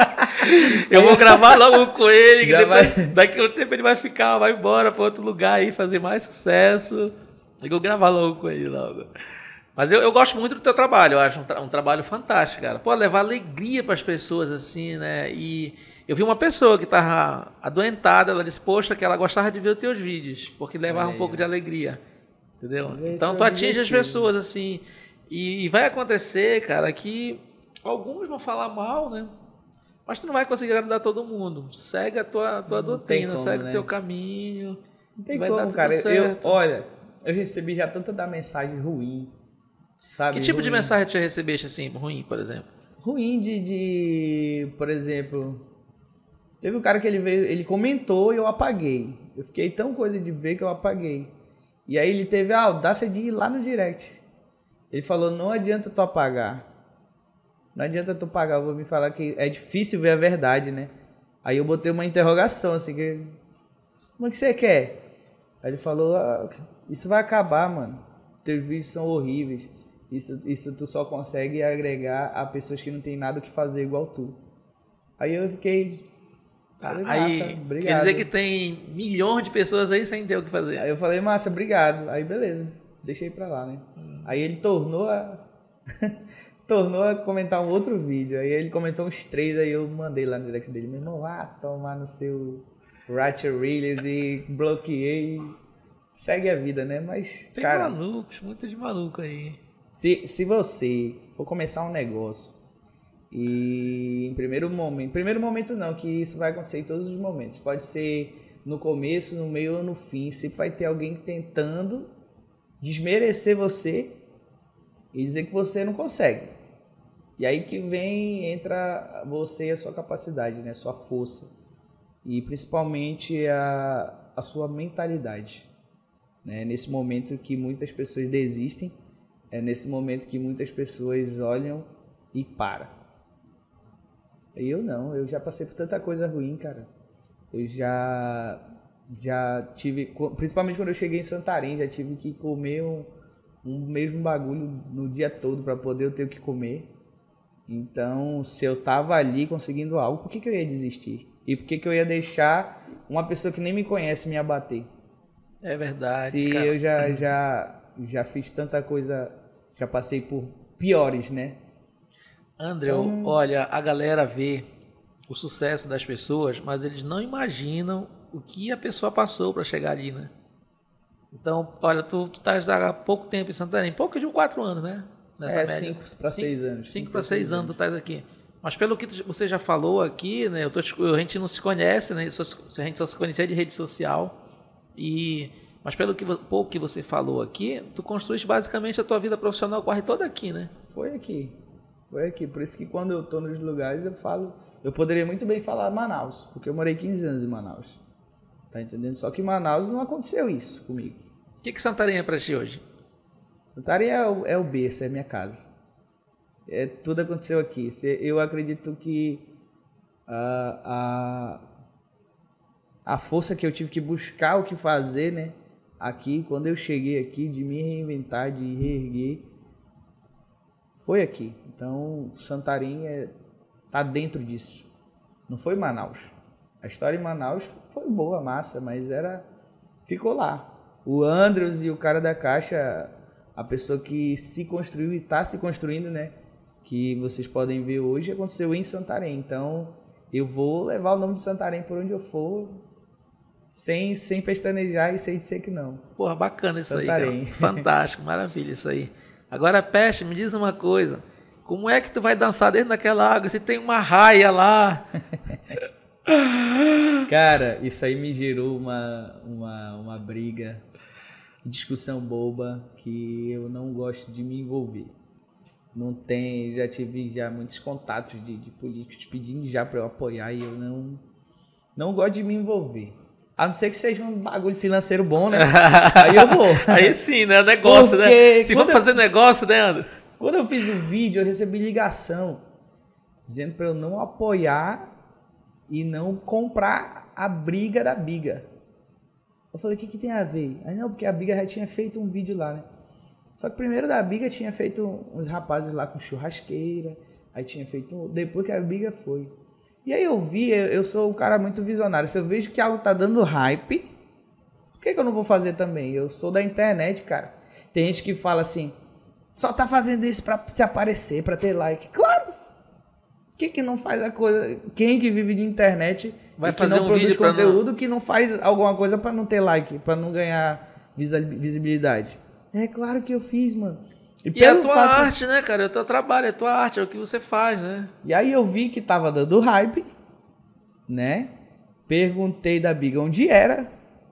Eu vou gravar logo com ele, que daqui a um tempo ele vai embora para outro lugar aí, fazer mais sucesso. Eu vou gravar logo com ele logo. Mas eu gosto muito do teu trabalho, eu acho um trabalho fantástico, cara. Pô, levar alegria para as pessoas assim, né? E eu vi uma pessoa que estava adoentada, ela disse, poxa, que ela gostava de ver os teus vídeos, porque levava um pouco de alegria. Entendeu? Então tu atinge as pessoas assim. E vai acontecer, cara, que alguns vão falar mal, né? Mas tu não vai conseguir agradar todo mundo. Segue a tua doutrina, como, segue o teu caminho. Não tem como, cara. Olha, eu recebi já tanta da mensagem ruim. Sabe? Que tipo de mensagem tu já recebeste assim, ruim, por exemplo? Ruim por exemplo, teve um cara que ele comentou e eu apaguei. Eu fiquei tão coisa de ver que eu apaguei. E aí ele teve a audácia de ir lá no direct. Ele falou, não adianta tu apagar. Não adianta tu pagar, eu vou me falar que é difícil ver a verdade, né? Aí eu botei uma interrogação, assim, como é que você quer? Aí ele falou, isso vai acabar, mano. Teus vídeos são horríveis. Isso tu só consegue agregar a pessoas que não tem nada o que fazer igual tu. Aí eu fiquei... Aí, obrigado. Quer dizer que tem milhões de pessoas aí sem ter o que fazer. Aí eu falei, massa, obrigado. Aí beleza, deixei pra lá, né? Aí ele tornou a comentar um outro vídeo. Aí ele comentou uns 3, aí eu mandei lá no direct dele. Meu irmão, tomar no seu Ratchet Reels e bloqueei. Segue a vida, né? Mas, tem cara... malucos, muito de maluco aí. Se você for começar um negócio e em primeiro momento não, que isso vai acontecer em todos os momentos. Pode ser no começo, no meio ou no fim. Sempre vai ter alguém tentando desmerecer você e dizer que você não consegue. E aí que entra você e a sua capacidade, né? A sua força. E principalmente a sua mentalidade. Né? Nesse momento que muitas pessoas desistem, é nesse momento que muitas pessoas olham e param. Eu já passei por tanta coisa ruim, cara. Eu já tive, principalmente quando eu cheguei em Santarém, já tive que comer um mesmo bagulho no dia todo para poder eu ter o que comer. Então, se eu tava ali conseguindo algo, por que eu ia desistir? E por que eu ia deixar uma pessoa que nem me conhece me abater? É verdade, se cara. Eu já fiz tanta coisa, já passei por piores, né? André, olha, a galera vê o sucesso das pessoas, mas eles não imaginam o que a pessoa passou para chegar ali, né? Então, olha, tu estás há pouco tempo em Santarém, pouco de 4 anos, né? Nessa 5 para 6 anos. 5 para 6 anos tu estás aqui. Mas pelo que você já falou aqui, né? A gente não se conhece, né? A gente só se conhecia de rede social. Mas pelo pouco que você falou aqui, tu construíste basicamente a tua vida profissional quase toda aqui, né? Foi aqui. Por isso que quando eu tô nos lugares eu poderia muito bem falar Manaus, porque eu morei 15 anos em Manaus. Tá entendendo? Só que em Manaus não aconteceu isso comigo. O que Santarém é pra ti hoje? Santarém é o berço, é a minha casa. Tudo aconteceu aqui. Eu acredito que a força que eu tive que buscar o que fazer, né? Aqui, quando eu cheguei aqui, de me reinventar, de reerguer, foi aqui. Então, Santarém tá dentro disso. Não foi Manaus. A história em Manaus foi boa, massa, mas ficou lá. O Andrews e o cara da caixa, a pessoa que se construiu e está se construindo, né? Que vocês podem ver hoje, aconteceu em Santarém. Então, eu vou levar o nome de Santarém por onde eu for, sem pestanejar e sem dizer que não. Porra, bacana isso Santarém. aí, cara. Fantástico, maravilha isso aí. Agora, Peste, me diz uma coisa. Como é que tu vai dançar dentro daquela água se tem uma raia lá? Cara, isso aí me gerou uma briga, discussão boba, que eu não gosto de me envolver. Já tive muitos contatos de políticos pedindo já para eu apoiar e eu não gosto de me envolver. A não ser que seja um bagulho financeiro bom, né? Aí eu vou. Aí sim, né? Negócio, né? Se for fazer negócio, né, André? Quando eu fiz o vídeo, eu recebi ligação dizendo para eu não apoiar e não comprar a briga da Biga. Eu falei, o que tem a ver? Aí não, porque a Biga já tinha feito um vídeo lá, né? Só que primeiro da Biga tinha feito uns rapazes lá com churrasqueira, aí tinha feito depois que a Biga foi. E aí eu sou um cara muito visionário, se eu vejo que algo tá dando hype, por que eu não vou fazer também? Eu sou da internet, cara. Tem gente que fala assim, só tá fazendo isso pra se aparecer, pra ter like. Claro! Que não faz a coisa? Quem que vive de internet vai que fazer não produz conteúdo que não faz alguma coisa pra não ter like, pra não ganhar visibilidade? É claro que eu fiz, mano. E é a tua arte, né, cara? É o teu trabalho, é a tua arte, é o que você faz, né? E aí eu vi que tava dando hype, né? Perguntei da Biga onde era.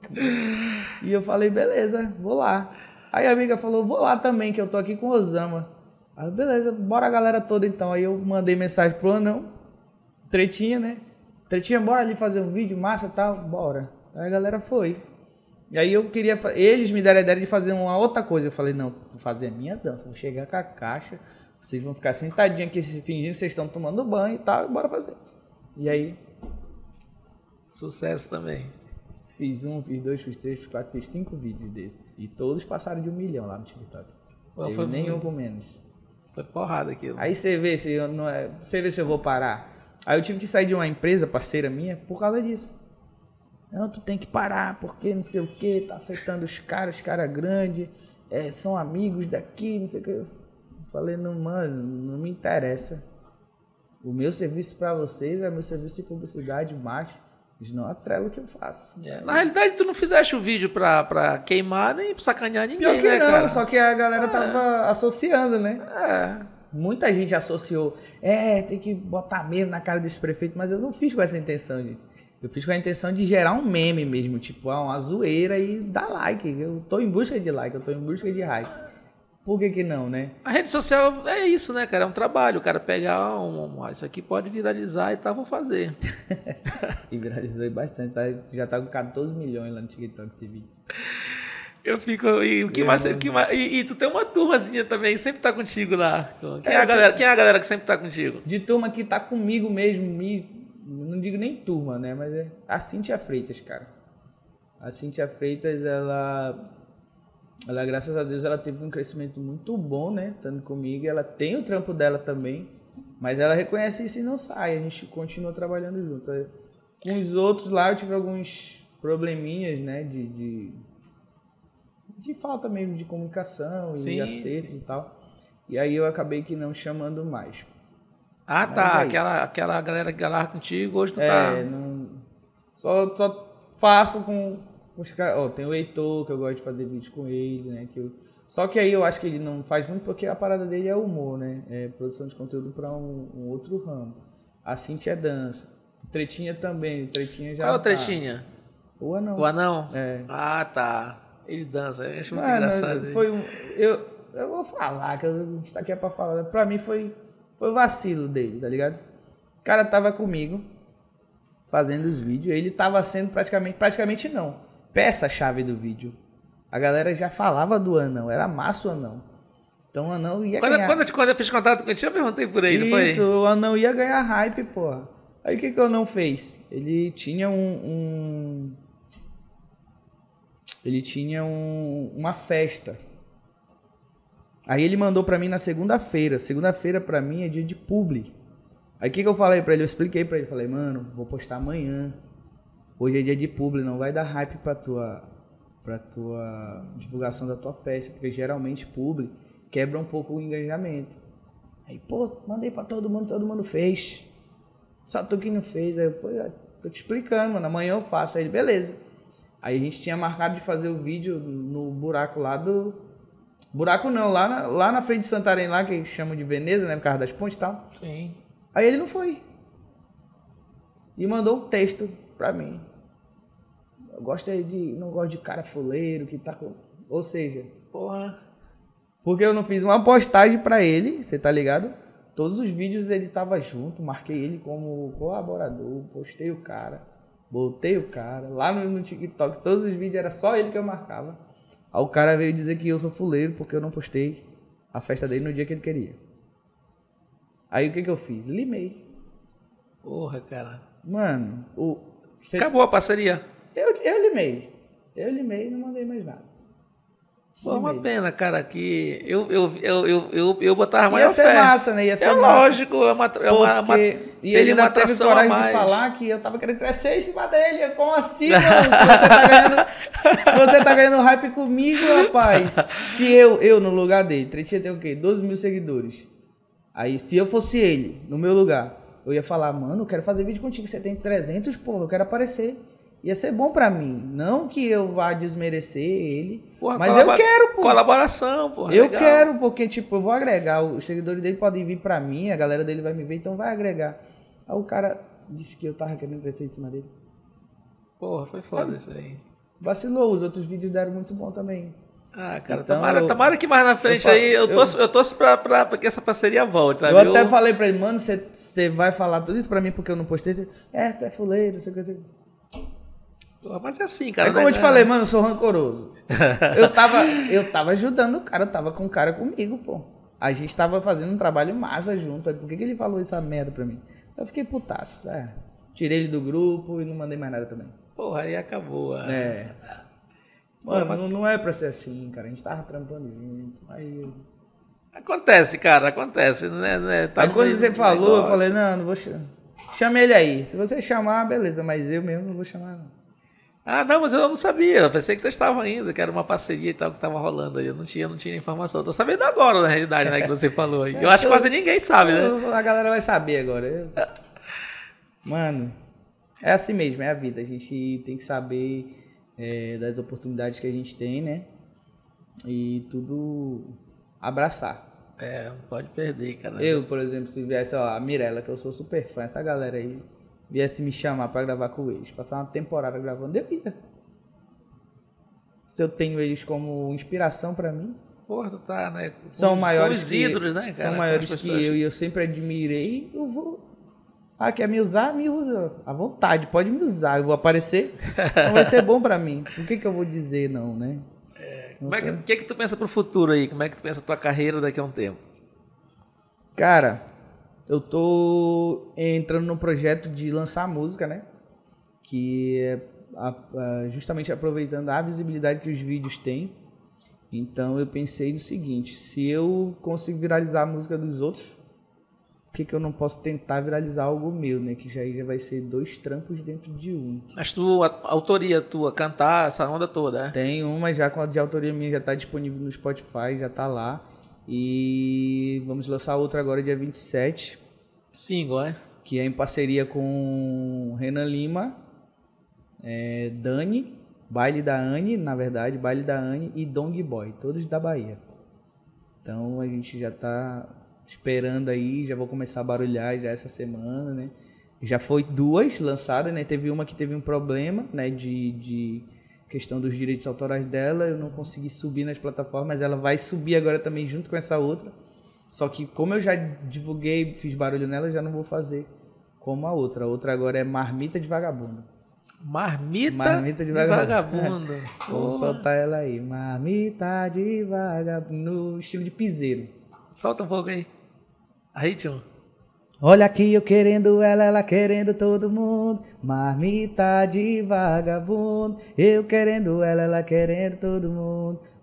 E eu falei, beleza, vou lá. Aí a amiga falou, vou lá também, que eu tô aqui com o Osama. Aí, beleza, bora a galera toda então. Aí eu mandei mensagem pro Anão, Tretinha, né? Tretinha, bora ali fazer um vídeo, massa e tal, bora. Aí a galera foi. E aí eu queria, eles me deram a ideia de fazer uma outra coisa. Eu falei, não, vou fazer a minha dança, vou chegar com a caixa, vocês vão ficar sentadinhos aqui, fingindo que vocês estão tomando banho e tal, e bora fazer. E aí... Sucesso também. Fiz 1, fiz 2, fiz 3, fiz 4, fiz 5 vídeos desses. E todos passaram de 1 milhão lá no TikTok. Não teve nenhum com menos. Foi porrada aquilo. Aí você vê se eu vou parar. Aí eu tive que sair de uma empresa parceira minha por causa disso. Não, tu tem que parar, porque não sei o que, tá afetando os caras grandes, são amigos daqui, não sei o que. Eu falei, não, mano, não me interessa. O meu serviço pra vocês é meu serviço de publicidade, macho. Eles não atrelam o que eu faço. Na realidade, tu não fizeste o vídeo pra queimar nem pra sacanear ninguém, pior que né, não, cara? só que a galera tava associando, né? É. Muita gente associou, tem que botar meme na cara desse prefeito, mas eu não fiz com essa intenção, gente. Eu fiz com a intenção de gerar um meme mesmo, tipo, uma zoeira e dar like. Eu tô em busca de like, eu tô em busca de hype. Por que não, né? A rede social é isso, né, cara? É um trabalho. O cara pegar isso aqui pode viralizar e tal, vou fazer. E viralizou bastante, tá? Já tá com 14 milhões lá no TikTok esse vídeo. Eu fico... E tu tem uma turmazinha também, sempre tá contigo lá. Quem é a galera que sempre tá contigo? De turma que tá comigo mesmo, não digo nem turma, né? Mas é a Cíntia Freitas, cara. A Cíntia Freitas, ela, graças a Deus, ela teve um crescimento muito bom, né? Estando comigo. Ela tem o trampo dela também, mas ela reconhece isso e não sai. A gente continua trabalhando junto. Com os outros lá, eu tive alguns probleminhas, né? De falta mesmo de comunicação e acertos e tal. E aí eu acabei que não chamando mais. Ah, mas tá. Aquela galera que galar contigo, hoje tu tá... Não... Só faço com os caras. Tem o Heitor, que eu gosto de fazer vídeo com ele, né? Só que aí eu acho que ele não faz muito porque a parada dele é humor, né? É produção de conteúdo para um outro ramo. A Cintia é dança. Tretinha também. Tretinha já. Qual é o Tretinha? O Anão. O Anão? É. Ah, tá. Ele dança. Eu acho muito engraçado. Eu vou falar, que a gente tá aqui pra falar. Pra mim foi vacilo dele, tá ligado? O cara tava comigo, fazendo os vídeos, ele tava sendo praticamente não, peça-chave do vídeo. A galera já falava do Anão, era massa o Anão. Então o Anão ia ganhar... Quando eu fiz contato contigo, eu perguntei por aí, não foi? Isso, o Anão ia ganhar hype, porra. Aí o que o Anão fez? Ele tinha uma festa. Aí ele mandou pra mim na segunda-feira. Segunda-feira pra mim é dia de publi. Aí o que eu falei pra ele? Eu expliquei pra ele. Falei, mano, vou postar amanhã. Hoje é dia de publi, não vai dar hype pra tua divulgação da tua festa. Porque geralmente publi quebra um pouco o engajamento. Aí, pô, mandei pra todo mundo fez. Só tu que não fez. Aí eu, pô, tô te explicando, mano. Amanhã eu faço. Aí ele, beleza. Aí a gente tinha marcado de fazer o vídeo no buraco lá do... Buraco não, lá na frente de Santarém, lá que chamam de Veneza, né? Por causa das pontes e tal. Sim. Aí ele não foi. E mandou um texto pra mim. Não gosto de cara fuleiro que tá com... Ou seja... Porra. Porque eu não fiz uma postagem pra ele, você tá ligado? Todos os vídeos ele tava junto, marquei ele como colaborador, postei o cara, botei o cara. Lá no TikTok, todos os vídeos era só ele que eu marcava. Aí o cara veio dizer que eu sou fuleiro porque eu não postei a festa dele no dia que ele queria. Aí o que eu fiz? Limei. Porra, cara. Mano, acabou a parceria. Eu limei. Eu limei e não mandei mais nada. Pô, uma pena, cara, que eu botava mais Ia ser massa, né? Ia ser massa. Lógico, e ele ainda teve coragem de falar que eu tava querendo crescer em cima dele. Como assim, mano? Se você tá ganhando hype comigo, rapaz. Se eu no lugar dele, Tretinha tem o quê? 12 mil seguidores. Aí, se eu fosse ele, no meu lugar, eu ia falar, mano, eu quero fazer vídeo contigo, você tem 300, porra, eu quero aparecer. Ia ser bom pra mim. Não que eu vá desmerecer ele. Porra, mas eu quero, pô. Colaboração, porra. Eu quero, porque, tipo, eu vou agregar. Os seguidores dele podem vir pra mim, a galera dele vai me ver, então vai agregar. Aí o cara disse que eu tava querendo crescer em cima dele. Porra, foi foda isso aí. Vacilou, os outros vídeos deram muito bom também. Ah, cara, então, tomara que mais na frente eu torço pra que essa parceria volte, sabe? Eu até falei pra ele, mano, você vai falar tudo isso pra mim porque eu não postei? Você é fuleiro, não sei o que, assim. Mas é assim, cara. É como eu te falei, mano, eu sou rancoroso. eu tava ajudando o cara, eu tava com o cara comigo, pô. A gente tava fazendo um trabalho massa junto. Aí por que ele falou essa merda pra mim? Eu fiquei putaço. Tirei ele do grupo e não mandei mais nada também. Porra, aí acabou. Mano, não é pra ser assim, cara. A gente tava trampando junto. Aí... Acontece, cara, acontece. Né? Aí quando você falou, eu falei, não vou chamar. Chama ele aí. Se você chamar, beleza. Mas eu mesmo não vou chamar, não. Ah, não, mas eu não sabia. Eu pensei que vocês estavam ainda, que era uma parceria e tal que tava rolando aí. Eu não tinha informação. Eu tô sabendo agora, na realidade, né, que você falou aí. Eu acho que quase ninguém sabe, né? A galera vai saber agora. Mano, é assim mesmo, é a vida. A gente tem que saber das oportunidades que a gente tem, né? E tudo abraçar. Não pode perder, cara. Eu, por exemplo, se viesse a Mirella, que eu sou super fã, essa galera aí, viesse me chamar pra gravar com eles, passar uma temporada gravando, eu ia. Se eu tenho eles como inspiração pra mim. Porra, tu tá, né? São maiores ídolos, né, cara? São maiores que eu e eu sempre admirei. Eu vou. Quer me usar? Me usa. À vontade, pode me usar. Eu vou aparecer. Não vai ser bom pra mim. O que eu vou dizer, não, né? O que tu pensa pro futuro aí? Como é que tu pensa a tua carreira daqui a um tempo? Cara, eu tô entrando no projeto de lançar música, né? Que é justamente aproveitando a visibilidade que os vídeos têm. Então eu pensei no seguinte, se eu consigo viralizar a música dos outros, por que eu não posso tentar viralizar algo meu, né? Que já vai ser 2 trampos dentro de um. Mas a autoria tua, cantar, essa onda toda, é? Tem uma já de autoria minha, já tá disponível no Spotify, já tá lá. E vamos lançar outra agora dia 27. Single, é? Que é em parceria com Renan Lima, Dani, Baile da Anne, na verdade, Baile da Anne e Dong Boy, todos da Bahia. Então a gente já tá esperando aí, já vou começar a barulhar já essa semana, né? Já foi 2 lançadas, né? Teve uma que teve um problema, né? De questão dos direitos autorais dela, eu não consegui subir nas plataformas, mas ela vai subir agora também junto com essa outra. Só que como eu já divulguei, fiz barulho nela, eu já não vou fazer como a outra. A outra agora é Marmita de Vagabundo. Marmita de Vagabundo. Vamos soltar ela aí. Marmita de Vagabundo, no estilo de piseiro. Solta um pouco aí. Aí, tio. Olha aqui eu querendo ela querendo todo mundo. Marmita de vagabundo. Eu querendo ela querendo todo mundo.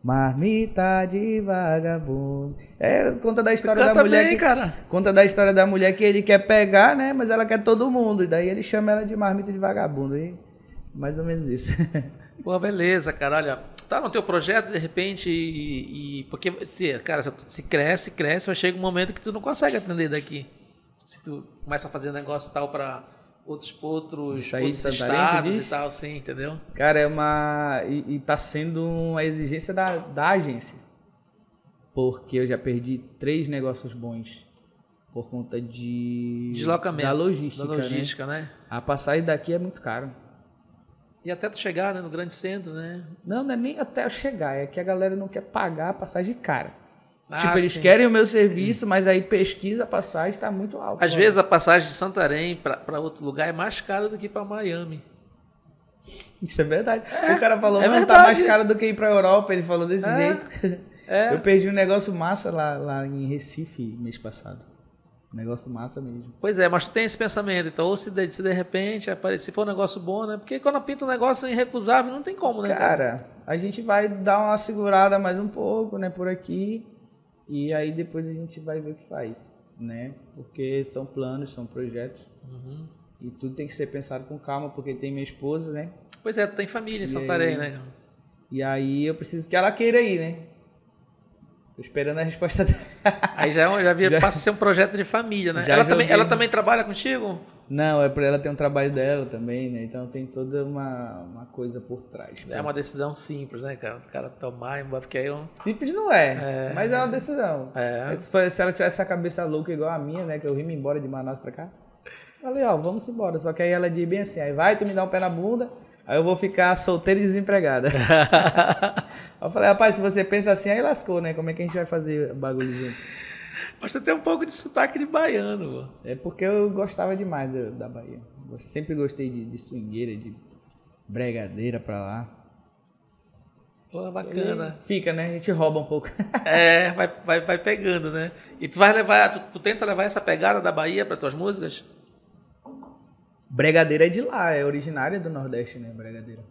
Marmita de vagabundo. Conta da história da Canta mulher bem, que, cara. conta da história da mulher que ele quer pegar, né? Mas ela quer todo mundo. E daí ele chama ela de marmita de vagabundo. E mais ou menos isso. Pô, beleza, cara. Olha, tá no teu projeto, de repente, porque, cara, se cresce, mas chega um momento que tu não consegue atender daqui. Se tu começa a fazer negócio tal para outros estados e tal, sim, entendeu? Cara, e tá sendo uma exigência da agência. Porque eu já perdi 3 negócios bons por conta de... Deslocamento. Da logística, Da logística, né? A passagem daqui é muito caro. E até tu chegar, né, no grande centro, né? Não é nem até eu chegar, é que a galera não quer pagar a passagem cara. Ah, tipo, eles sim. querem o meu serviço, mas aí pesquisa a passagem, tá muito alta. Às vezes a passagem de Santarém para outro lugar é mais cara do que para Miami. Isso é verdade. O cara falou, é não, verdade. tá mais caro do que ir pra Europa, ele falou desse jeito. É. Eu perdi um negócio massa lá em Recife mês passado. Um negócio massa mesmo. Pois é, mas tu tem esse pensamento, então, ou se de repente aparecer, se for um negócio bom, né? Porque quando pinta um negócio irrecusável, não tem como, né? Cara, a gente vai dar uma segurada mais um pouco, né, por aqui, e aí depois a gente vai ver o que faz, né? Porque são planos, são projetos, e tudo tem que ser pensado com calma, porque tem minha esposa, né? Pois é, tu tem família em Santarém, né? E aí eu preciso que ela queira ir, né? Tô esperando a resposta dela. Aí passa a ser um projeto de família, né? Ela também trabalha contigo? Não, é para ela ter um trabalho dela também, né? Então tem toda uma coisa por trás. É uma decisão simples, né, cara? O cara tomar, porque aí Simples não é, mas é uma decisão. É. Se ela tivesse a cabeça louca igual a minha, né? Que eu vim embora de Manaus pra cá. Falei, ó, vamos embora. Só que aí ela diz bem assim, aí vai, tu me dá um pé na bunda, aí eu vou ficar solteira e desempregada. Eu falei, rapaz, se você pensa assim, aí lascou, né? Como é que a gente vai fazer bagulho junto? Mas tu tem um pouco de sotaque de baiano. É porque eu gostava demais da Bahia. Sempre gostei de swingueira, de bregadeira pra lá. Pô, bacana. E fica, né? A gente rouba um pouco. É, vai pegando, né? E tu tu tenta levar essa pegada da Bahia para tuas músicas? Bregadeira é de lá, é originária do Nordeste, né? Bregadeira.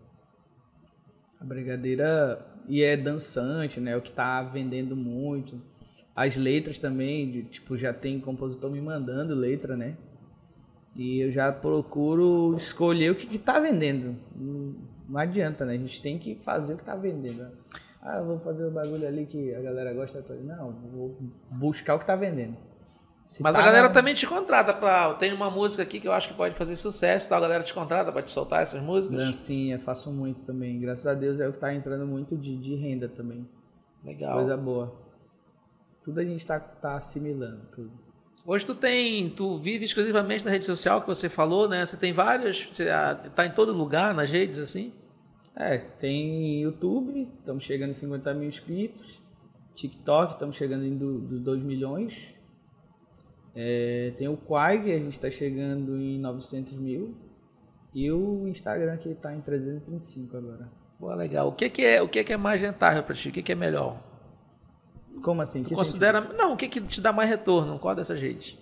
A bregadeira e é dançante, né? O que tá vendendo muito. As letras também, tipo, já tem compositor me mandando letra, né? E eu já procuro escolher o que tá vendendo. Não adianta, né? A gente tem que fazer o que tá vendendo. Ah, eu vou fazer o bagulho ali que a galera gosta. Não, vou buscar o que tá vendendo. Mas a galera também te contrata pra... Tem uma música aqui que eu acho que pode fazer sucesso, tá? A galera te contrata pra te soltar essas músicas? Dancinha, faço muito também. Graças a Deus é o que tá entrando muito de renda também. Legal. Coisa boa. Tudo a gente tá assimilando, tudo. Hoje tu vive exclusivamente na rede social que você falou, né? Você tem várias, você tá em todo lugar, nas redes, assim? Tem YouTube, estamos chegando em 50 mil inscritos. TikTok, estamos chegando em 2 milhões. Tem o Quai, que a gente está chegando em 900 mil. E o Instagram, que está em 335 agora. Boa, legal. O que é mais rentável para ti? O que é melhor? Como assim? Tu considera... Não, o que te dá mais retorno? Qual dessas redes?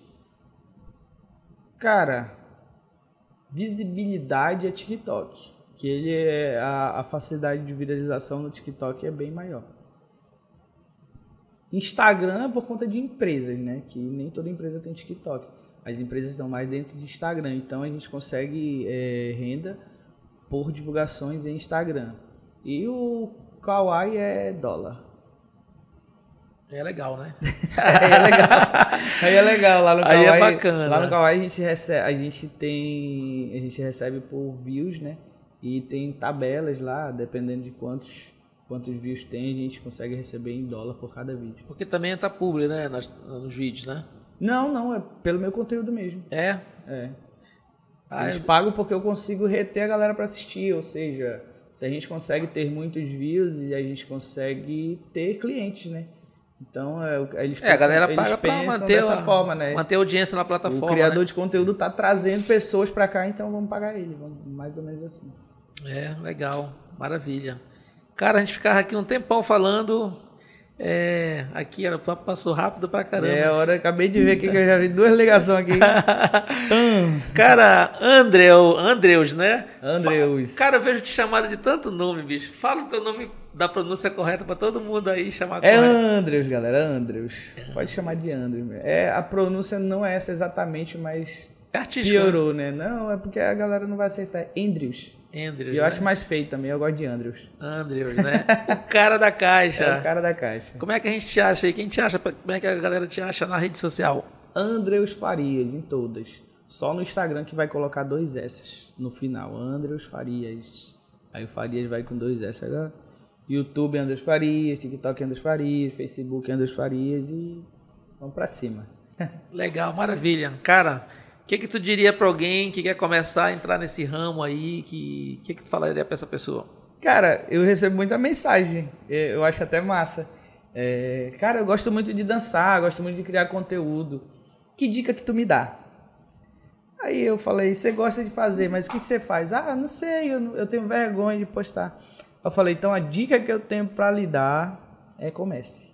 Cara, visibilidade é TikTok. Que ele a facilidade de viralização no TikTok é bem maior. Instagram é por conta de empresas, né? Que nem toda empresa tem TikTok. As empresas estão mais dentro de Instagram. Então a gente consegue renda por divulgações em Instagram. E o Kawaii é dólar. É legal, né? Aí é legal. Aí é legal. Lá no Aí Kawaii, é bacana. Lá no Kawaii a gente recebe por views, né? E tem tabelas lá, dependendo de quantos views tem, a gente consegue receber em dólar por cada vídeo. Porque também tá publi, né? Nos vídeos, né? Não, é pelo meu conteúdo mesmo. É? Eles pagam porque eu consigo reter a galera para assistir, ou seja, se a gente consegue ter muitos views e a gente consegue ter clientes, né? Então, eles pensam, a galera paga para manter dessa forma, né? Manter a audiência na plataforma. O criador de conteúdo tá trazendo pessoas para cá, então vamos pagar ele, mais ou menos assim. Legal, maravilha. Cara, a gente ficava aqui um tempão falando Aqui, o papo passou rápido pra caramba. Acabei de ver aqui que eu já vi 2 ligações aqui. Cara, Andreus, né? Andreus. Cara, eu vejo te chamado de tanto nome, bicho. Fala o teu nome da pronúncia correta pra todo mundo aí chamar É correto. Andreus, galera, Andreus. Pode chamar de Andrews. A pronúncia não é essa exatamente, mas piorou, né? Não, é porque a galera não vai acertar. Andrews. Andrews, e eu acho mais feio também, eu gosto de Andrews. Andrews, né? O cara da caixa. É o cara da caixa. Como é que a gente te acha aí? Quem te acha? Como é que a galera te acha na rede social? Andreus Farias, em todas. Só no Instagram que vai colocar 2 S no final. Andreus Farias. Aí o Farias vai com 2 S agora. YouTube Andreus Farias, TikTok Andreus Farias, Facebook Andreus Farias e vamos pra cima. Legal, maravilha. Cara, o que tu diria pra alguém que quer começar a entrar nesse ramo aí? Que tu falaria pra essa pessoa? Cara, eu recebo muita mensagem. Eu acho até massa. Cara, eu gosto muito de dançar, gosto muito de criar conteúdo. Que dica que tu me dá? Aí eu falei, você gosta de fazer, mas o que você faz? Ah, não sei, eu tenho vergonha de postar. Eu falei, então a dica que eu tenho pra lhe dar é comece.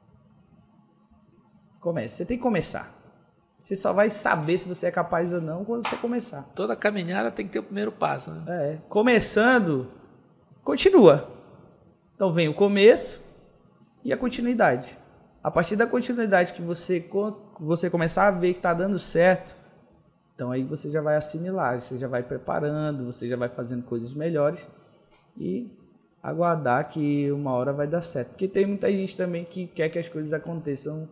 Comece, você tem que começar. Você só vai saber se você é capaz ou não quando você começar. Toda caminhada tem que ter o primeiro passo, né? Começando, continua. Então vem o começo e a continuidade. A partir da continuidade que você começar a ver que está dando certo, então aí você já vai assimilar, você já vai preparando, você já vai fazendo coisas melhores e aguardar que uma hora vai dar certo. Porque tem muita gente também que quer que as coisas aconteçam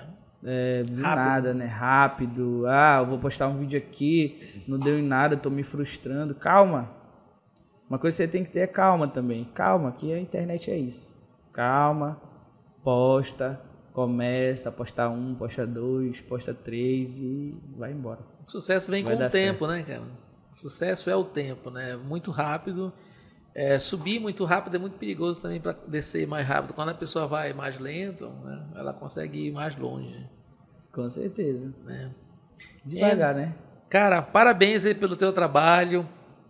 do nada, né? Rápido. Eu vou postar um vídeo aqui, não deu em nada, estou me frustrando. Calma. Uma coisa que você tem que ter é calma também. Calma, que a internet é isso. Calma, posta, começa a postar 1, posta 2, posta 3 e vai embora. O sucesso vem com o tempo, né, cara? O sucesso é o tempo, né? Muito rápido. Subir muito rápido é muito perigoso também para descer mais rápido. Quando a pessoa vai mais lento, né, ela consegue ir mais longe. Com certeza. Né? Devagar, né? Cara, parabéns aí pelo teu trabalho.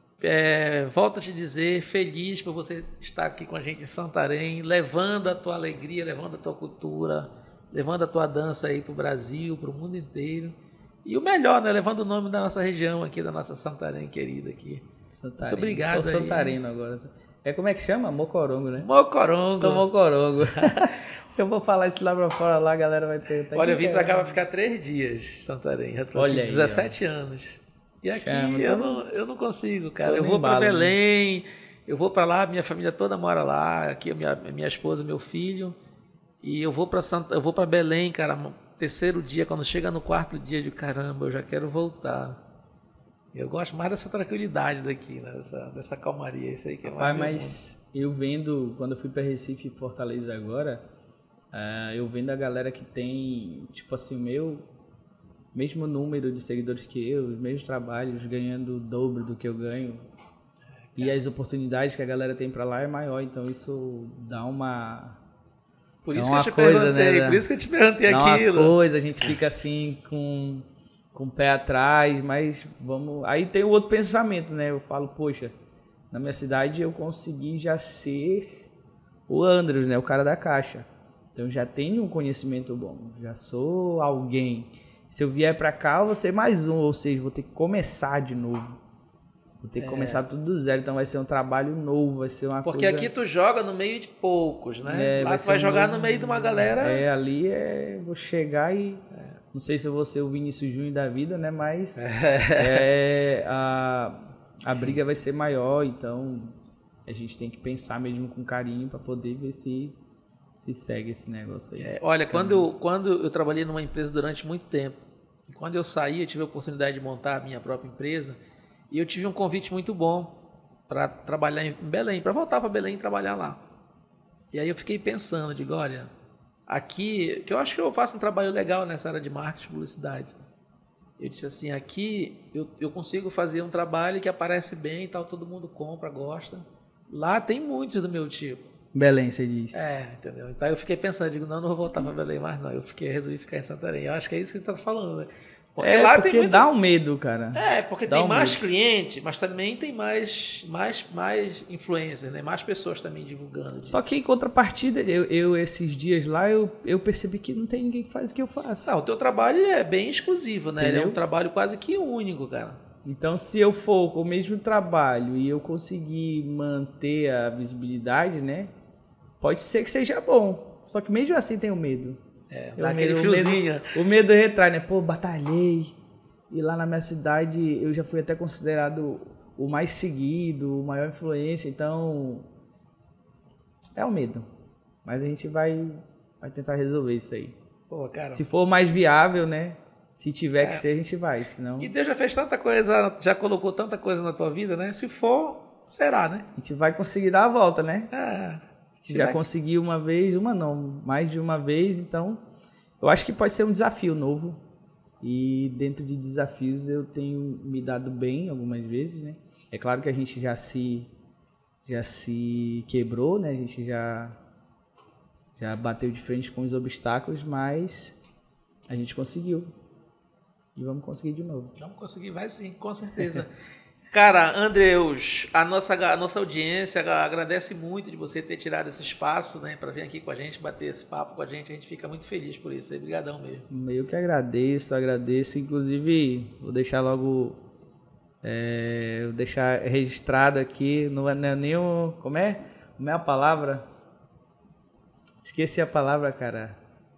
Volto a te dizer, feliz por você estar aqui com a gente em Santarém, levando a tua alegria, levando a tua cultura, levando a tua dança aí para o Brasil, para o mundo inteiro. E o melhor, né? Levando o nome da nossa região aqui, da nossa Santarém querida aqui. Santarém. Muito obrigado. Sou santareno agora. Como é que chama? Mocorongo, né? Mocorongo. Sou mocorongo. Se eu vou falar isso lá pra fora, lá a galera vai perguntar. Olha, eu vim pra cá pra ficar 3 dias, Santarém. Já tô aqui 17 anos. E aqui eu não consigo, cara. Eu vou pra Belém, né? Eu vou pra lá, minha família toda mora lá. Aqui a minha esposa, meu filho. E eu vou pra Belém, cara, no 3º dia. Quando chega no 4º dia, de caramba, eu já quero voltar. Eu gosto mais dessa tranquilidade daqui, né? Dessa calmaria, isso aí que é mais. Mas eu vendo, quando eu fui para Recife e Fortaleza agora, eu vendo a galera que tem, tipo assim, mesmo número de seguidores que eu, os mesmos trabalhos, ganhando o dobro do que eu ganho. E as oportunidades que a galera tem para lá é maior, então isso dá uma. Por isso que eu te perguntei, né? Por isso que eu te perguntei aquilo. Uma coisa, a gente fica assim com o pé atrás, mas vamos. Aí tem o outro pensamento, né? Eu falo, poxa, na minha cidade eu consegui já ser o Andrews, né? O cara da caixa. Então já tenho um conhecimento bom, já sou alguém. Se eu vier pra cá, eu vou ser mais um, ou seja, vou ter que começar de novo. Vou ter que começar tudo do zero, então vai ser um trabalho novo, vai ser uma Porque coisa. Porque aqui tu joga no meio de poucos, né? Lá tu vai jogar no meio de uma galera. Ali vou chegar e. Não sei se eu vou ser o Vinícius Júnior da vida, né? Mas a briga vai ser maior, então a gente tem que pensar mesmo com carinho para poder ver se segue esse negócio aí. Olha, quando eu trabalhei numa empresa durante muito tempo, quando eu saí, eu tive a oportunidade de montar a minha própria empresa e eu tive um convite muito bom para trabalhar em Belém, para voltar para Belém e trabalhar lá. E aí eu fiquei pensando, digo, olha, aqui, que eu acho que eu faço um trabalho legal nessa área de marketing e publicidade. Eu disse assim, aqui eu consigo fazer um trabalho que aparece bem e tal, todo mundo compra, gosta. Lá tem muitos do meu tipo. Belém, você disse. Entendeu? Então eu fiquei pensando, digo, não vou voltar para Belém mais não. Resolvi ficar em Santarém. Eu acho que é isso que você está falando, né? Porque dá um medo, cara. Porque tem mais cliente, mas também tem mais influencers, né? Mais pessoas também divulgando. Só que em contrapartida, eu esses dias lá, eu percebi que não tem ninguém que faz o que eu faço. O teu trabalho é bem exclusivo, né? Ele é um trabalho quase que único, cara. Então, se eu for com o mesmo trabalho e eu conseguir manter a visibilidade, né? Pode ser que seja bom. Só que mesmo assim tem o medo. Dá aquele friozinho. O medo retrai, né? Pô, batalhei. E lá na minha cidade eu já fui até considerado o mais seguido, o maior influência. Então, é o medo. Mas a gente vai tentar resolver isso aí. Pô, cara. Se for mais viável, né? Se tiver que ser, a gente vai. Senão... E Deus já fez tanta coisa, já colocou tanta coisa na tua vida, né? Se for, será, né? A gente vai conseguir dar a volta, né? Já consegui uma vez, mais de uma vez, então eu acho que pode ser um desafio novo e dentro de desafios eu tenho me dado bem algumas vezes, né? É claro que a gente já se quebrou, né? A gente já bateu de frente com os obstáculos, mas a gente conseguiu e vamos conseguir de novo. Vamos conseguir, vai sim, com certeza. Cara, Andreus, a nossa audiência agradece muito de você ter tirado esse espaço, né, para vir aqui com a gente, bater esse papo com a gente fica muito feliz por isso, obrigadão mesmo. Eu que agradeço, inclusive vou deixar logo, vou deixar registrado aqui, não é nem o, como é a palavra? Esqueci a palavra, cara,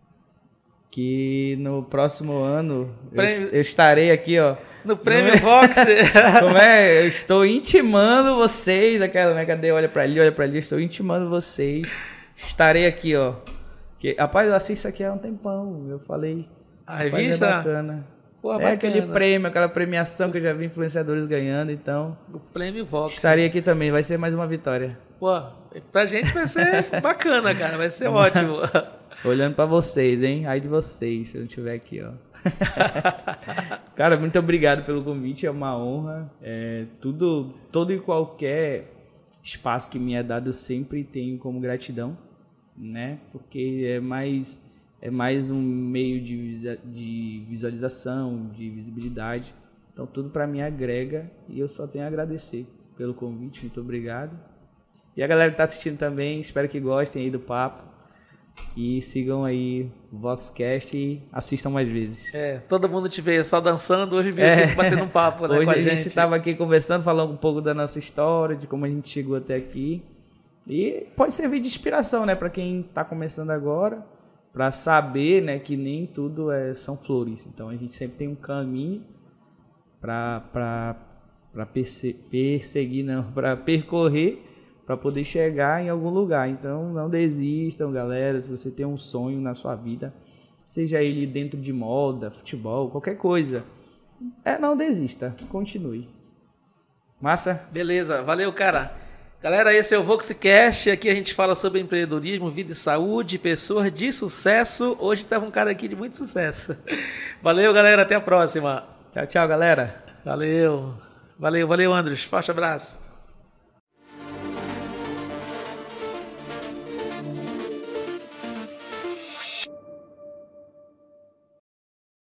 que no próximo ano eu estarei aqui, ó, no Prêmio Vox. Como é? Eu estou intimando vocês. Cadê? Olha pra ali. Estou intimando vocês. Estarei aqui, ó. Rapaz, eu assisto isso aqui há um tempão. Eu falei. A revista? É bacana. Porra, bacana. Aquele prêmio, aquela premiação que eu já vi influenciadores ganhando, então. O Prêmio Vox. Estarei aqui também. Vai ser mais uma vitória. Pô, pra gente vai ser bacana, cara. Vai ser ótimo. Olhando pra vocês, hein? Ai de vocês, se eu não estiver aqui, ó. Cara, muito obrigado pelo convite, é uma honra. Todo e qualquer espaço que me é dado eu sempre tenho como gratidão, né? Porque é mais um meio de visualização, de visibilidade. Então tudo para mim agrega e eu só tenho a agradecer pelo convite, muito obrigado. E a galera que tá assistindo também, espero que gostem aí do papo. E sigam aí o Voxcast e assistam mais vezes. Todo mundo te vê só dançando, hoje veio aqui batendo um papo, né, hoje com a gente estava aqui conversando, falando um pouco da nossa história, de como a gente chegou até aqui. E pode servir de inspiração, né, para quem está começando agora, para saber, né, que nem tudo são flores. Então a gente sempre tem um caminho para percorrer, para poder chegar em algum lugar. Então não desistam, galera. Se você tem um sonho na sua vida, seja ele dentro de moda, futebol, qualquer coisa, não desista, continue. Massa? Beleza, valeu, cara. Galera, esse é o Voxcast. Aqui a gente fala sobre empreendedorismo, vida e saúde, pessoas de sucesso. Hoje tava um cara aqui de muito sucesso. Valeu, galera, até a próxima. Tchau, galera. Valeu, Andros. Forte abraço.